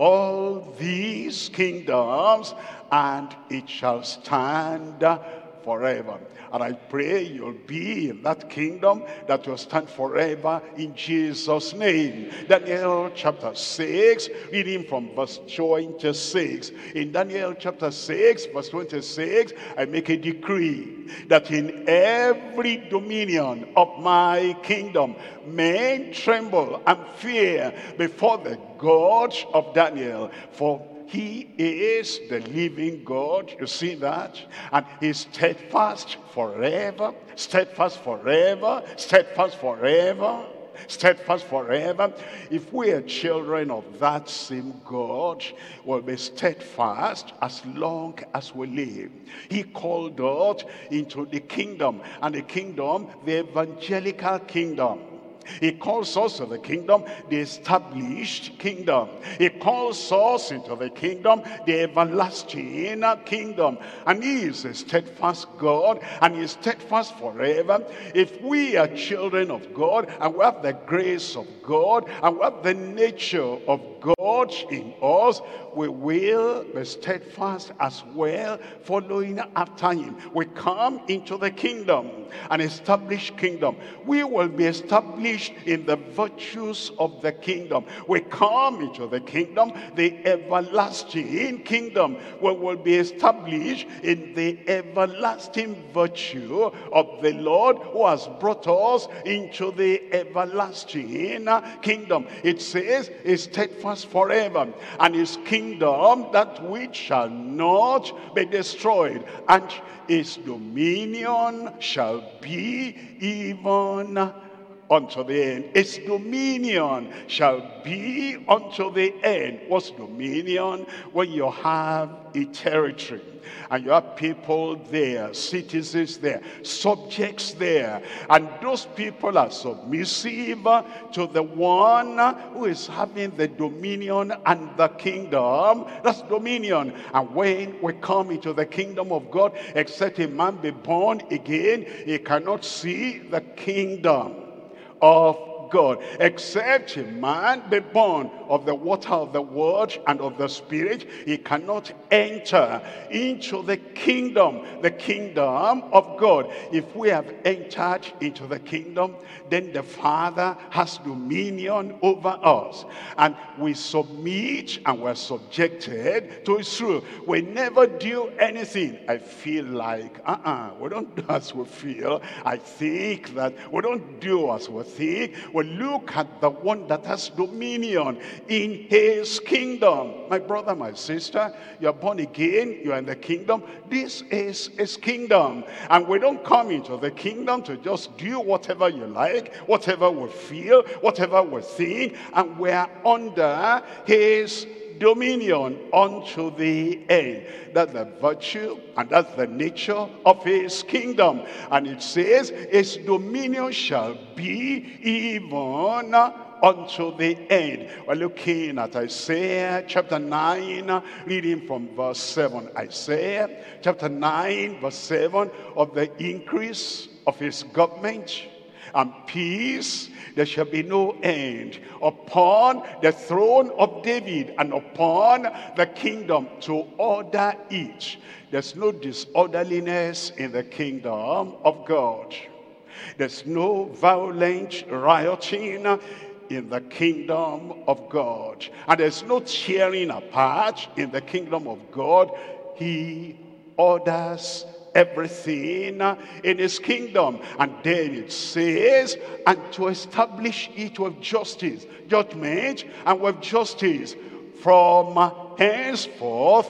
all these kingdoms, and it shall stand forever. And I pray you'll be in that kingdom that will stand forever in Jesus' name. Daniel chapter six, reading from verse twenty-six. In Daniel chapter six, verse twenty-six, I make a decree that in every dominion of my kingdom, men tremble and fear before the God of Daniel, for he is the living God. You see that? And he's steadfast forever, steadfast forever, steadfast forever, steadfast forever. If we are children of that same God, we'll be steadfast as long as we live. He called us into the kingdom, and the kingdom, the evangelical kingdom. He calls us to the kingdom, the established kingdom. He calls us into the kingdom, the everlasting kingdom. And he is a steadfast God, and he is steadfast forever. If we are children of God, and we have the grace of God, and we have the nature of God in us, we will be steadfast as well, following after him. We come into the kingdom, an established kingdom. We will be established in the virtues of the kingdom. We come into the kingdom, the everlasting kingdom, where we'll be established in the everlasting virtue of the Lord, who has brought us into the everlasting kingdom. It says, is steadfast forever, and his kingdom that which shall not be destroyed, and his dominion shall be even unto the end. Its dominion shall be unto the end. What's dominion? When you have a territory, and you have people there, citizens there, subjects there, and those people are submissive to the one who is having the dominion and the kingdom. That's dominion. And when we come into the kingdom of God, except a man be born again, he cannot see the kingdom of God. Except a man be born of the water of the word and of the spirit, he cannot enter into the kingdom, the kingdom of God. If we have entered into the kingdom, then the Father has dominion over us. And we submit and we're subjected to his rule. We never do anything. I feel like, uh-uh, we don't do as we feel. I think that we don't do as we think. We look at the one that has dominion in his kingdom. My brother, my sister, you're born again, you're in the kingdom. This is his kingdom. And we don't come into the kingdom to just do whatever you like, whatever we feel, whatever we think, and we're under his dominion unto the end. That's the virtue and that's the nature of his kingdom. And it says his dominion shall be even unto the end. We're looking at Isaiah chapter nine, reading from verse seven. Isaiah chapter nine, verse seven, of the increase of his government and peace, there shall be no end upon the throne of David and upon the kingdom to order it. There's no disorderliness in the kingdom of God. There's no violent rioting in the kingdom of God. And there's no tearing apart in the kingdom of God. He orders everything in his kingdom. And then it says, and to establish it with justice, judgment, and with justice from henceforth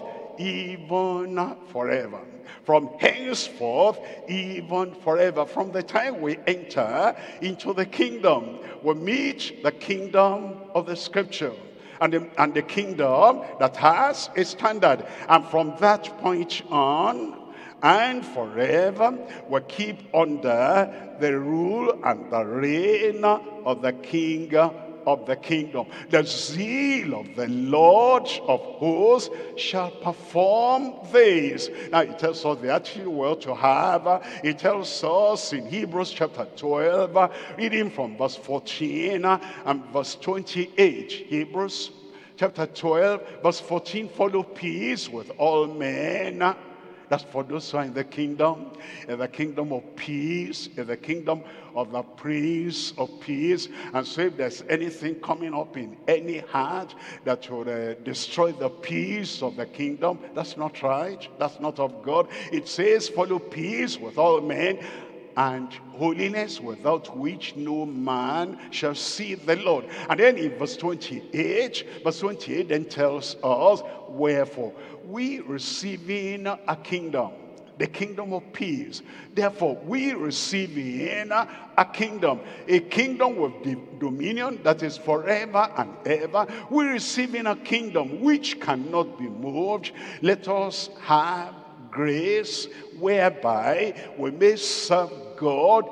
even forever. From henceforth even forever. From the time we enter into the kingdom, we meet the kingdom of the scripture. And the, and the kingdom that has a standard. And from that point on, and forever, we keep under the rule and the reign of the King of the kingdom. The zeal of the Lord of hosts shall perform this. Now it tells us the attitude we ought to have. It tells us in Hebrews chapter twelve, reading from verse fourteen and verse twenty-eight. Hebrews chapter twelve, verse fourteen, follow peace with all men. That's for those who are in the kingdom, in the kingdom of peace, in the kingdom of the Prince of Peace. And so if there's anything coming up in any heart that would uh, destroy the peace of the kingdom, that's not right. That's not of God. It says, follow peace with all men, and holiness, without which no man shall see the Lord. And then in verse twenty-eight, verse twenty-eight then tells us, wherefore, we receiving a kingdom, the kingdom of peace. Therefore, we receiving a kingdom, a kingdom with dominion that is forever and ever. We receiving a kingdom which cannot be moved. Let us have grace whereby we may serve God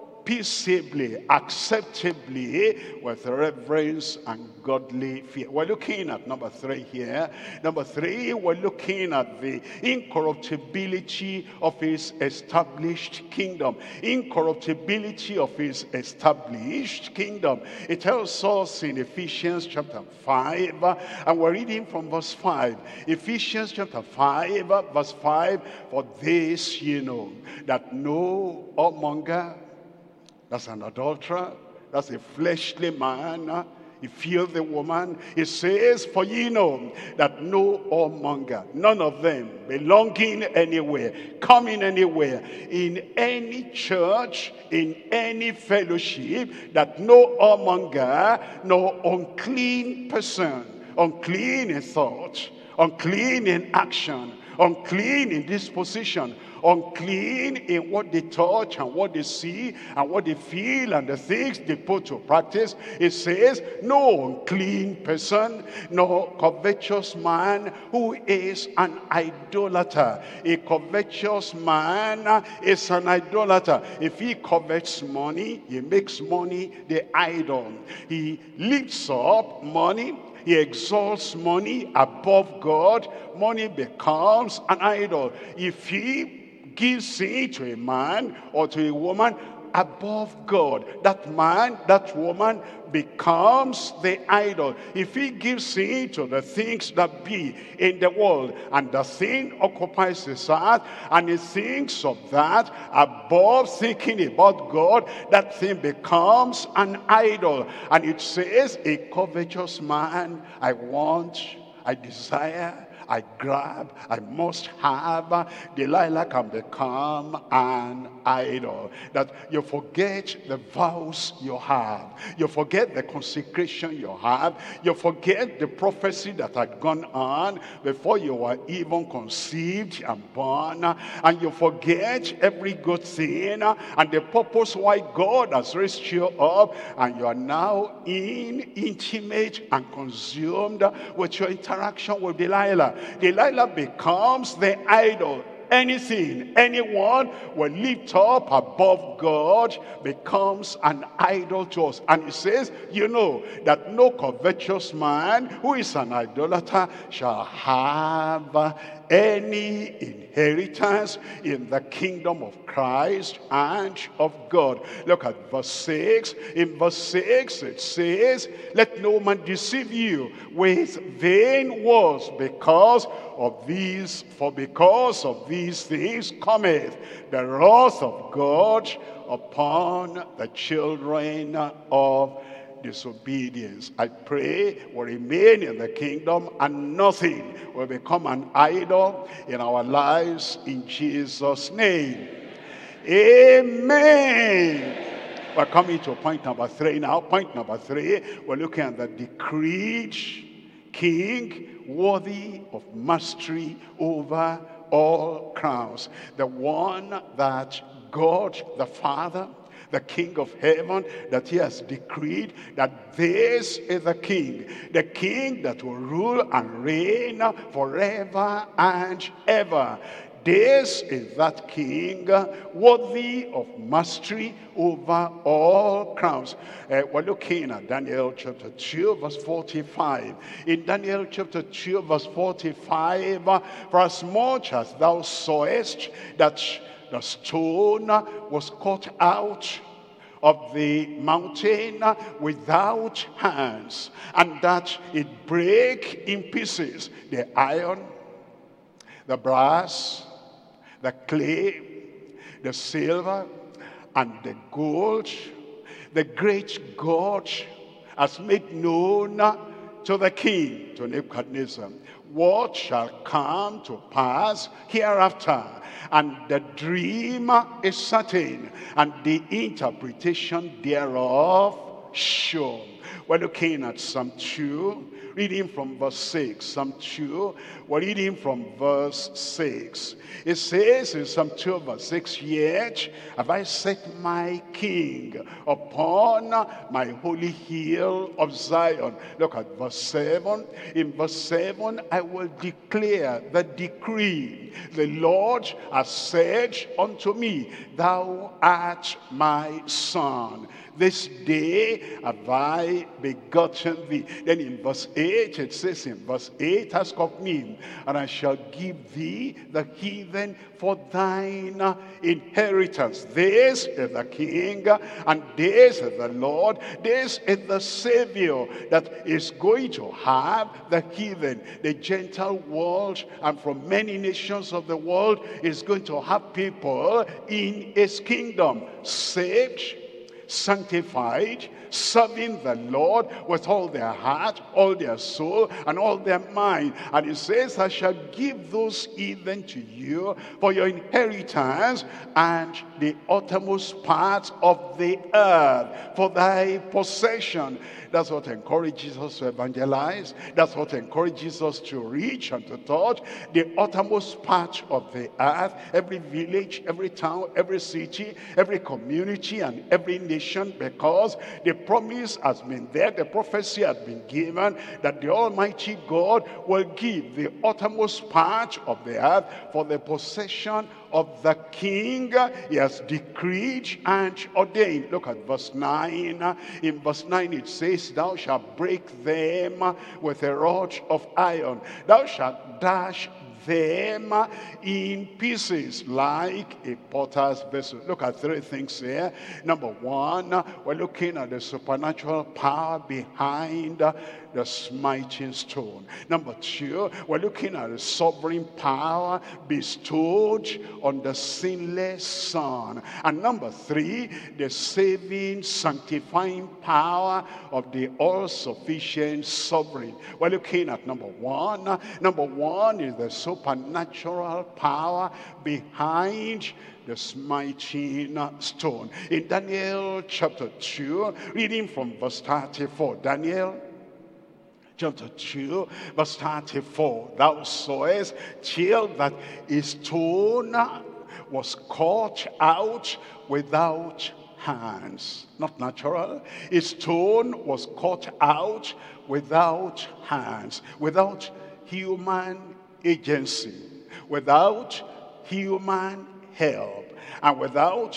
peaceably, acceptably, with reverence and godly fear. We're looking at number three here. Number three, we're looking at the incorruptibility of his established kingdom. Incorruptibility of his established kingdom. It tells us in Ephesians chapter five, and we're reading from verse five. Ephesians chapter five, verse five, for this you know, that no whoremonger, that's an adulterer, that's a fleshly man, he filthy woman. It says, for ye know that no whoremonger, none of them belonging anywhere, coming anywhere, in any church, in any fellowship, that no whoremonger, no unclean person, unclean in thought, unclean in action, unclean in disposition, unclean in what they touch and what they see and what they feel and the things they put to practice. It says, no unclean person, no covetous man who is an idolater. A covetous man is an idolater. If he covets money, he makes money the idol. He lifts up money, he exalts money above God. Money becomes an idol. If he gives it to a man or to a woman above God. That man, that woman becomes the idol. If he gives in to the things that be in the world, and the thing occupies his heart, and he thinks of that above thinking about God, that thing becomes an idol. And it says, a covetous man, I want, I desire, I grab, I must have. Delilah can become an idol. That you forget the vows you have. You forget the consecration you have. You forget the prophecy that had gone on before you were even conceived and born. And you forget every good thing and the purpose why God has raised you up. And you are now in intimate and consumed with your interaction with Delilah. Delilah becomes the idol. Anything, anyone will lift up above God becomes an idol to us. And it says, you know, that no covetous man who is an idolater shall have any inheritance in the kingdom of Christ and of God. Look at verse six. In verse six it says, let no man deceive you with vain words, because of these, for because of these things cometh the wrath of God upon the children of disobedience. I pray we'll remain in the kingdom and nothing will become an idol in our lives, in Jesus' name. Amen. We're coming to point number three now. Point number three, we're looking at the decreed king worthy of mastery over all crowns. The one that God the Father, the King of heaven, that he has decreed that this is the king, the king that will rule and reign forever and ever. This is that king worthy of mastery over all crowns. Uh, we're looking at Daniel chapter two verse forty-five. In Daniel chapter two verse forty-five, for as much as thou sawest that the stone was cut out of the mountain without hands, and that it break in pieces the iron, the brass, the clay, the silver, and the gold, the great God has made known to the king, to Nebuchadnezzar, what shall come to pass hereafter. And the dream is certain, and the interpretation thereof sure. We're looking at Psalm two, reading from verse six. Psalm two, we're reading from verse six. It says in Psalm two verse six, yet have I set my king upon my holy hill of Zion. Look at verse seven. In verse seven, I will declare the decree. The Lord has said unto me, thou art my son. This day have I begotten thee. Then in verse eight, it says in verse eight, ask of me, and I shall give thee the heathen for thine inheritance. This is the king, and this is the Lord. This is the Savior that is going to have the heathen, the Gentile world, and from many nations of the world is going to have people in his kingdom, saved, sanctified, serving the Lord with all their heart, all their soul, and all their mind. And it says, I shall give those heathen to you for your inheritance, and the uttermost parts of the earth for thy possession. That's what encourages us to evangelize. That's what encourages us to reach and to touch the uttermost part of the earth. Every village, every town, every city, every community, and every nation, because the promise has been there, the prophecy has been given, that the Almighty God will give the uttermost part of the earth for the possession of the king he has decreed and ordained. Look at verse nine. In verse nine it says, thou shalt break them with a rod of iron. Thou shalt dash them in pieces like a potter's vessel. Look at three things here. Number one, we're looking at the supernatural power behind the smiting stone. Number two, we're looking at the sovereign power bestowed on the sinless Son. And number three, the saving, sanctifying power of the all-sufficient sovereign. We're looking at number one. Number one is the supernatural power behind the smiting stone. In Daniel chapter two, reading from verse thirty-four, Daniel chapter two, verse thirty-four, thou sawest till that a stone was cut out without hands. Not natural. A stone was cut out without hands, without human agency, without human help, and without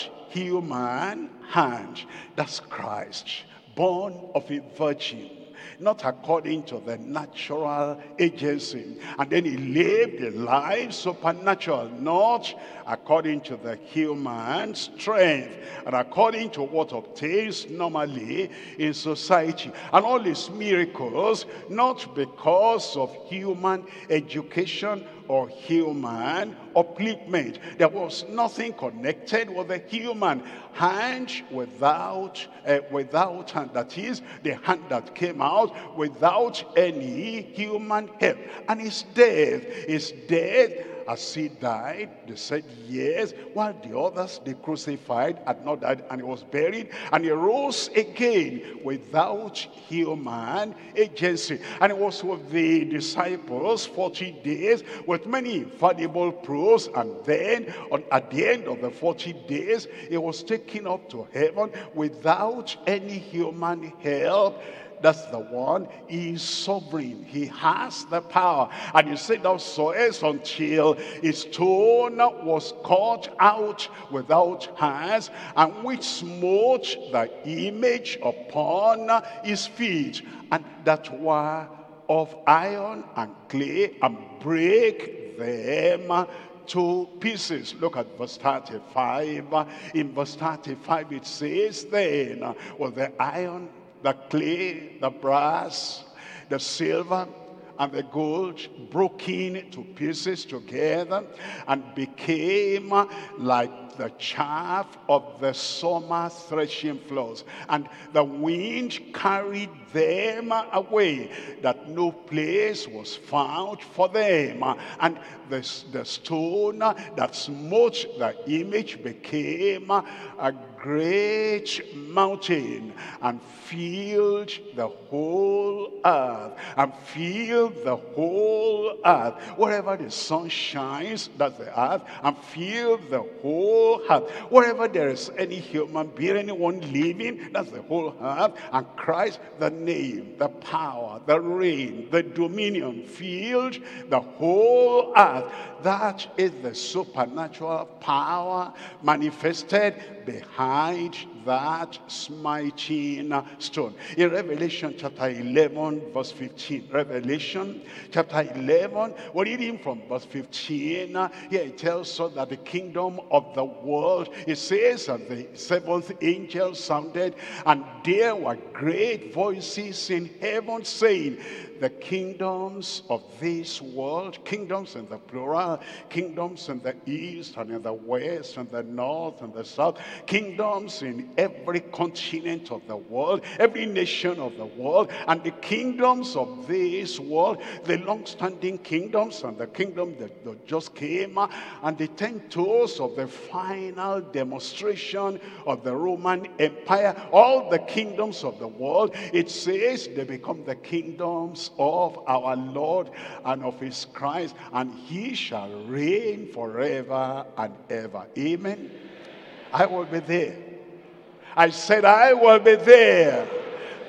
human hand. That's Christ, born of a virgin, not according to the natural agency. And then he lived a life supernatural, not according to the human strength, and according to what obtains normally in society. And all his miracles, not because of human education or human upliftment. There was nothing connected with the human hand without uh, without hand. That is, the hand that came out without any human help. And his death, his death as he died, they said yes, while the others they crucified had not died, and he was buried, and he rose again without human agency. And it was with the disciples forty days with many infallible proofs, and then on, at the end of the forty days, he was taken up to heaven without any human help. That's the one. He is sovereign. He has the power. And you say, thou sawest until a stone was cut out without hands, and which smote the image upon his feet, and that were of iron and clay, and break them to pieces. Look at verse thirty-five. In verse thirty-five it says, then was the iron, the clay, the brass, the silver, and the gold broken to pieces together, and became like the chaff of the summer threshing floors. And the wind carried them away, that no place was found for them. And the, the stone that smote the image became a great mountain, and filled the whole earth, and filled the whole earth. Wherever the sun shines, that's the earth, and filled the whole earth. Wherever there is any human being, anyone living, that's the whole earth. And Christ, the name, the power, the reign, the dominion, filled the whole earth. That is the supernatural power manifested behind that smiting stone. In Revelation chapter eleven, verse fifteen. Revelation chapter eleven, we're reading from verse fifteen. Here it tells us that the kingdom of the world, it says, and the seventh angel sounded, and there were great voices in heaven saying, the kingdoms of this world, kingdoms in the plural, kingdoms in the east and in the west and the north and the south, kingdoms in every continent of the world, every nation of the world, and the kingdoms of this world, the long-standing kingdoms and the kingdom that, that just came, and the ten toes of the final demonstration of the Roman Empire, all the kingdoms of the world, it says they become the kingdoms of our Lord and of his Christ, and he shall reign forever and ever. Amen. I will be there. I said I will be there.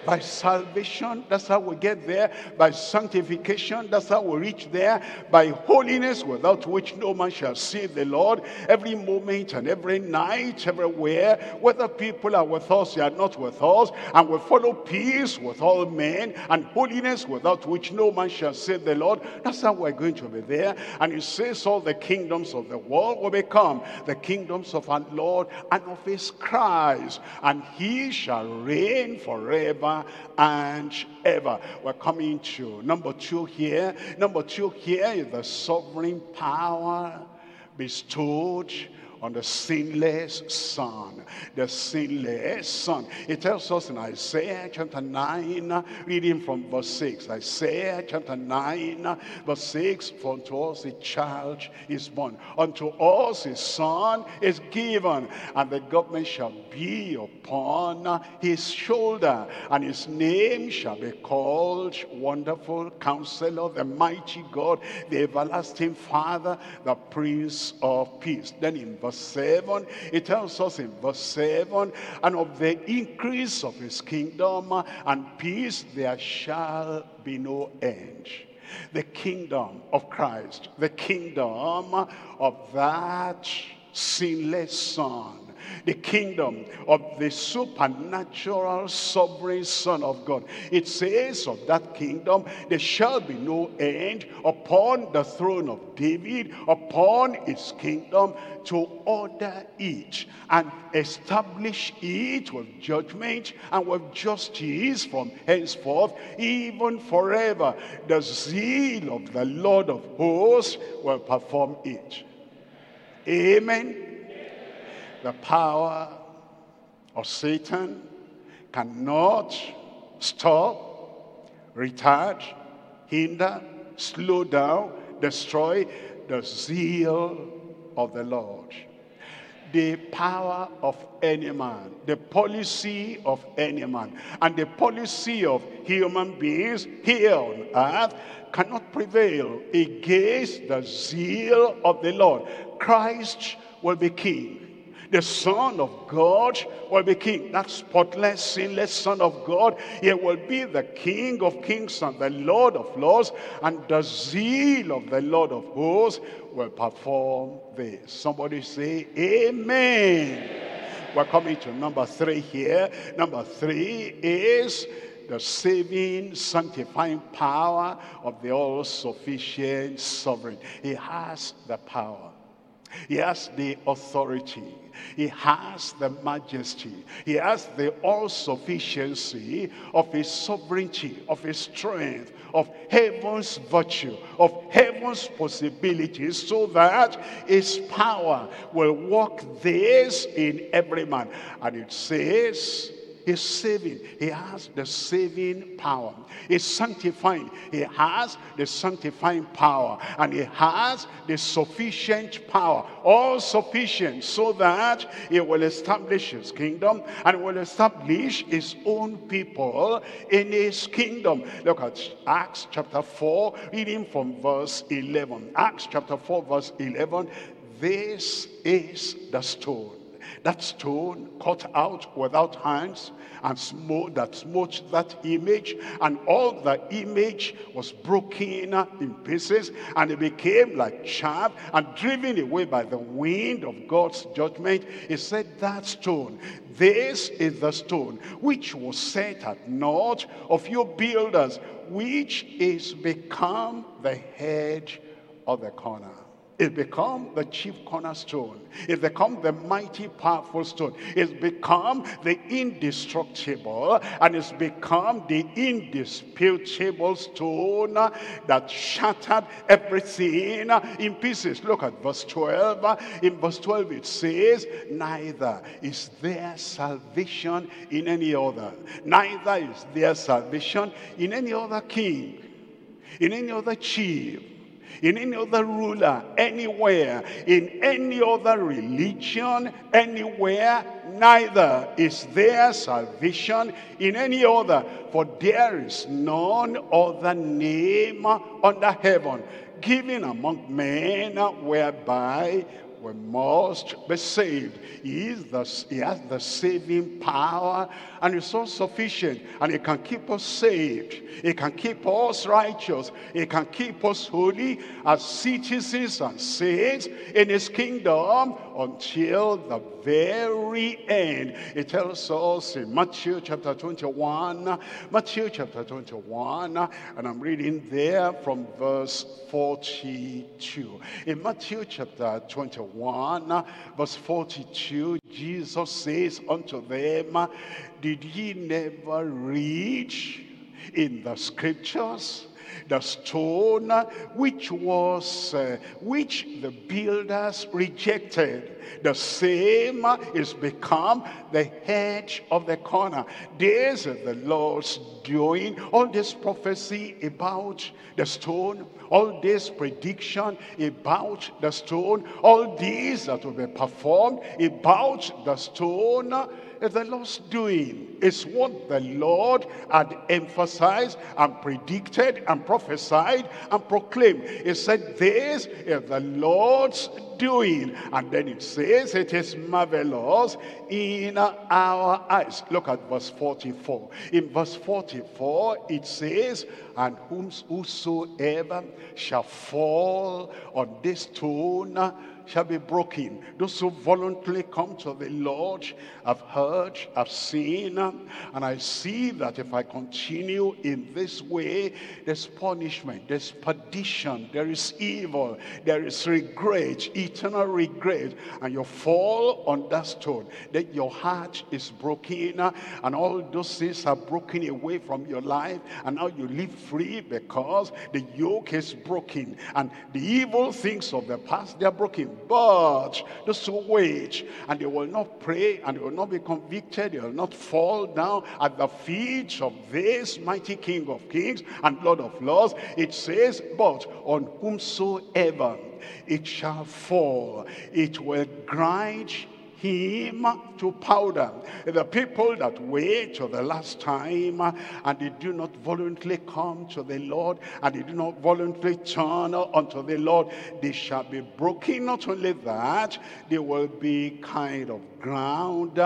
By salvation, that's how we get there. By sanctification, that's how we reach there. By holiness, without which no man shall see the Lord. Every moment and every night, everywhere, whether people are with us, they are not with us, and we follow peace with all men, and holiness, without which no man shall see the Lord. That's how we're going to be there. And it says all the kingdoms of the world will become the kingdoms of our Lord and of his Christ, and he shall reign forever and ever. We're coming to number two here. Number two here is the sovereign power bestowed on the sinless Son. The sinless Son. It tells us in Isaiah chapter nine, reading from verse six. Isaiah chapter nine, verse six, for unto us a child is born, unto us a son is given, and the government shall be upon his shoulder, and his name shall be called Wonderful Counselor, the Mighty God, the Everlasting Father, the Prince of Peace. Then in verse seven, it tells us in verse seven, and of the increase of his kingdom and peace there shall be no end. The kingdom of Christ, the kingdom of that sinless Son, the kingdom of the supernatural sovereign Son of God. It says of that kingdom, there shall be no end upon the throne of David, upon his kingdom, to order it and establish it with judgment and with justice from henceforth, even forever. The zeal of the Lord of hosts will perform it. Amen. The power of Satan cannot stop, retard, hinder, slow down, destroy the zeal of the Lord. The power of any man, the policy of any man, and the policy of human beings here on earth cannot prevail against the zeal of the Lord. Christ will be king. The Son of God will be king. That spotless, sinless Son of God, he will be the King of kings and the Lord of lords, and the zeal of the Lord of hosts will perform this. Somebody say amen. We're coming to number three here. Number three is the saving, sanctifying power of the all-sufficient sovereign. He has the power. He has the authority. He has the majesty. He has the all-sufficiency of his sovereignty, of his strength, of heaven's virtue, of heaven's possibilities, so that his power will work this in every man. And it says, he's saving. He has the saving power. He's sanctifying. He has the sanctifying power. And he has the sufficient power. All sufficient, so that he will establish his kingdom and will establish his own people in his kingdom. Look at Acts chapter four, reading from verse eleven. Acts chapter four, verse eleven. This is the stone. That stone cut out without hands, and smote, that smote that image, and all the image was broken in pieces, and it became like chaff and driven away by the wind of God's judgment. He said, that stone, this is the stone which was set at naught of you builders, which is become the head of the corner. It's become the chief cornerstone. It's become the mighty, powerful stone. It's become the indestructible, and it's become the indisputable stone that shattered everything in pieces. Look at verse twelve. In verse twelve it says, neither is there salvation in any other. Neither is there salvation in any other king, in any other chief, in any other ruler, anywhere, in any other religion, anywhere, neither is there salvation in any other, for there is none other name under heaven given among men whereby we must be saved. He, is the, he has the saving power, and it's all sufficient. And he can keep us saved. He can keep us righteous. He can keep us holy as citizens and saints in his kingdom until the very end. It tells us in Matthew chapter twenty-one, Matthew chapter twenty-one, and I'm reading there from verse forty-two. In Matthew chapter twenty-one, verse forty-two, Jesus says unto them, did ye never read in the scriptures the stone which was uh, which the builders rejected, the same is become the head of the corner. This is the Lord's doing. All this prophecy about the stone, all this prediction about the stone, all these that will be performed about the stone, is the Lord's doing. It's what the Lord had emphasized and predicted and prophesied and proclaimed. He said, this is the Lord's doing. And then it says, it is marvelous in our eyes. Look at verse forty-four. In verse forty-four, it says, and whosoever shall fall on this stone shall be broken. Those who voluntarily come to the Lord, I've heard, I've seen, and I see that if I continue in this way, there's punishment, there's perdition, there is evil, there is regret, eternal regret, and you fall on that stone. Then your heart is broken, and all those things are broken away from your life, and now you live free because the yoke is broken, and the evil things of the past, they are broken. But those who wait, and they will not pray, and they will not be convicted, they will not fall down at the feet of this mighty King of Kings and Lord of Lords. It says, but on whomsoever it shall fall, it will grind him to powder. The people that wait till the last time and they do not voluntarily come to the Lord, and they do not voluntarily turn unto the Lord, they shall be broken. Not only that, they will be kind of ground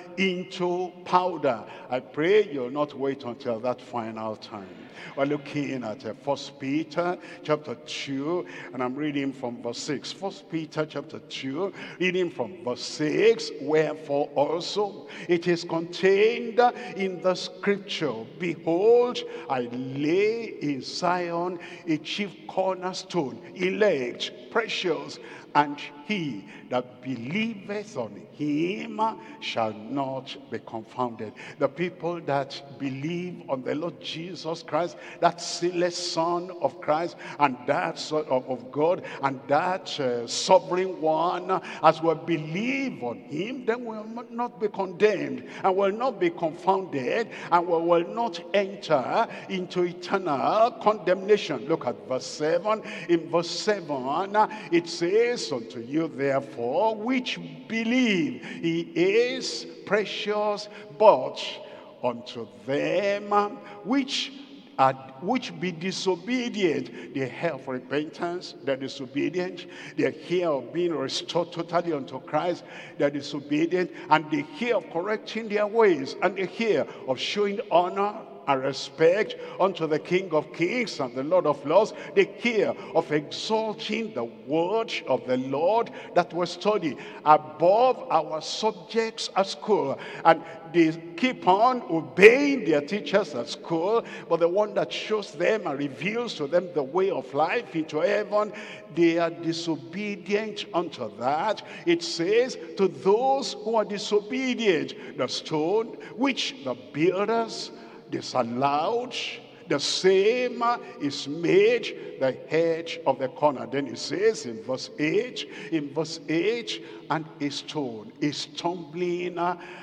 into powder. I pray you'll not wait until that final time. We're looking at uh, First Peter chapter two, and I'm reading from verse six. First Peter chapter two, reading from verse six. Wherefore also it is contained in the scripture, behold, I lay in Zion a chief cornerstone, elect, precious, and he that believeth on him shall not be confounded. The people that believe on the Lord Jesus Christ, that sinless Son of Christ, and that Son of, of God, and that uh, sovereign one, as we believe on him, then we will not be condemned, and will not be confounded, and we will not enter into eternal condemnation. Look at verse seven. In verse seven, it says, unto you therefore which believe, he is precious, but unto them which are, which be disobedient, they hear of repentance, they're disobedient, they hear of being restored totally unto Christ, they're disobedient, and they hear of correcting their ways, and they hear of showing honor and respect unto the King of Kings and the Lord of Lords. They hear of exalting the word of the Lord that we study above our subjects at school, and they keep on obeying their teachers at school, but the one that shows them and reveals to them the way of life into heaven, they are disobedient unto that. It says, to those who are disobedient, the stone which the builders disallowed, the same is made the head of the corner. Then it says in verse eight, in verse eight, and a stone, a stumbling,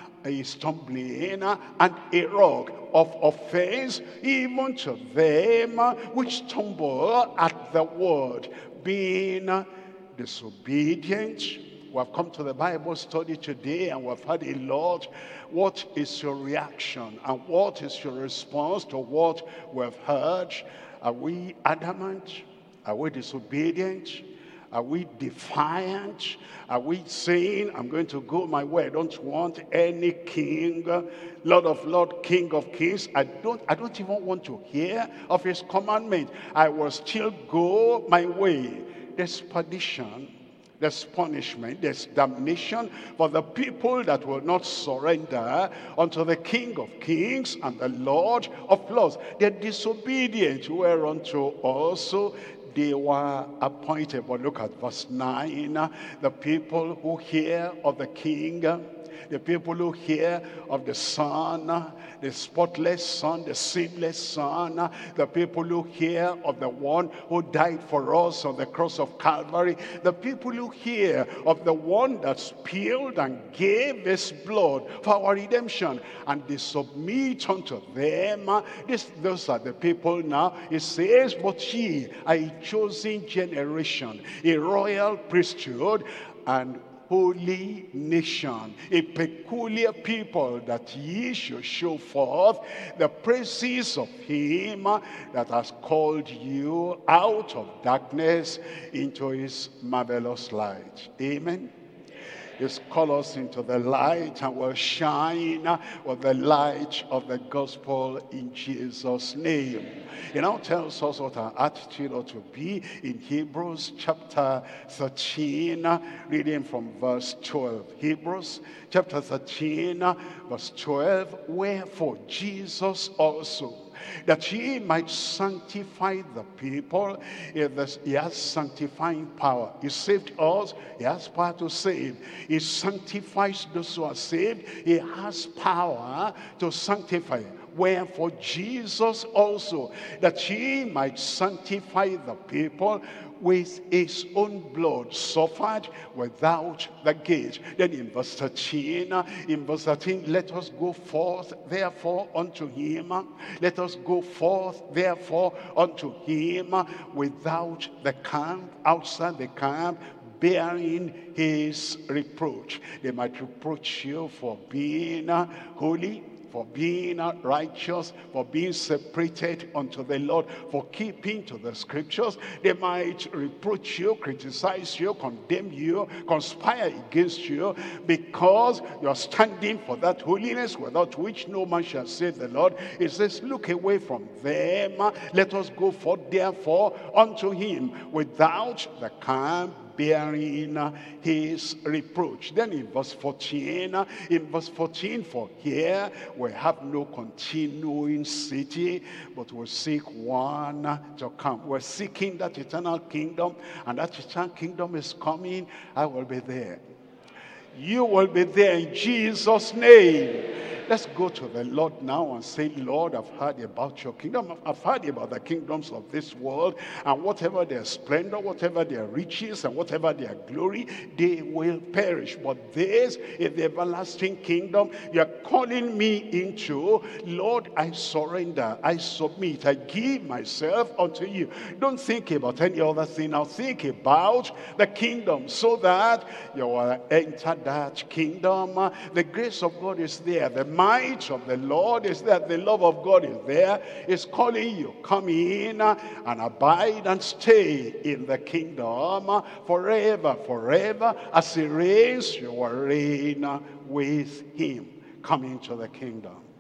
a stumbling, and a rock of offense, even to them which stumble at the word, being disobedient. We have come to the Bible study today, and we've had a lot. What is your reaction, and what is your response to what we've heard? Are we adamant? Are we disobedient? Are we defiant? Are we saying, I'm going to go my way? I don't want any king, Lord of Lords, King of Kings. I don't, I don't even want to hear of his commandment. I will still go my way. There's perdition, there's punishment, there's damnation for the people that will not surrender unto the King of Kings and the Lord of Lords. They're disobedient, whereunto also they were appointed. But look at verse nine. The people who hear of the king, the people who hear of the Son, the spotless Son, the sinless Son, the people who hear of the one who died for us on the cross of Calvary, the people who hear of the one that spilled and gave his blood for our redemption, and they submit unto them. This, those are the people now. It says, but ye are a chosen generation, a royal priesthood, and holy nation, a peculiar people, that ye should show forth the praises of him that has called you out of darkness into his marvelous light. Amen. He's called us into the light, and will shine with the light of the gospel in Jesus' name. He now tells us what our attitude ought to be in Hebrews chapter thirteen, reading from verse twelve. Hebrews chapter thirteen, verse twelve. Wherefore Jesus also, that he might sanctify the people. He has sanctifying power. He saved us. He has power to save. He sanctifies those who are saved. He has power to sanctify. Wherefore Jesus also, that he might sanctify the people, with his own blood suffered without the gate. Then in verse thirteen, in verse thirteen, let us go forth therefore unto him. Let us go forth therefore unto him without the camp, outside the camp, bearing his reproach. They might reproach you for being holy, for being righteous, for being separated unto the Lord, for keeping to the scriptures. They might reproach you, criticize you, condemn you, conspire against you, because you are standing for that holiness without which no man shall save the Lord. It says, look away from them. Let us go forth therefore unto him without the camp, bearing his reproach. Then in verse fourteen, in verse fourteen, for here we have no continuing city, but we seek one to come. We're seeking that eternal kingdom, and that eternal kingdom is coming. I will be there. You will be there in Jesus' name. Let's go to the Lord now and say, Lord, I've heard about your kingdom. I've heard about the kingdoms of this world, and whatever their splendor, whatever their riches, and whatever their glory, they will perish. But this is the everlasting kingdom you're calling me into. Lord, I surrender, I submit, I give myself unto you. Don't think about any other thing. Now think about the kingdom, so that you will enter that kingdom. The grace of God is there. The might of the Lord is there. The love of God is there. It's calling you. Come in and abide and stay in the kingdom forever, forever. As he reigns, you will reign with him. Come into the kingdom.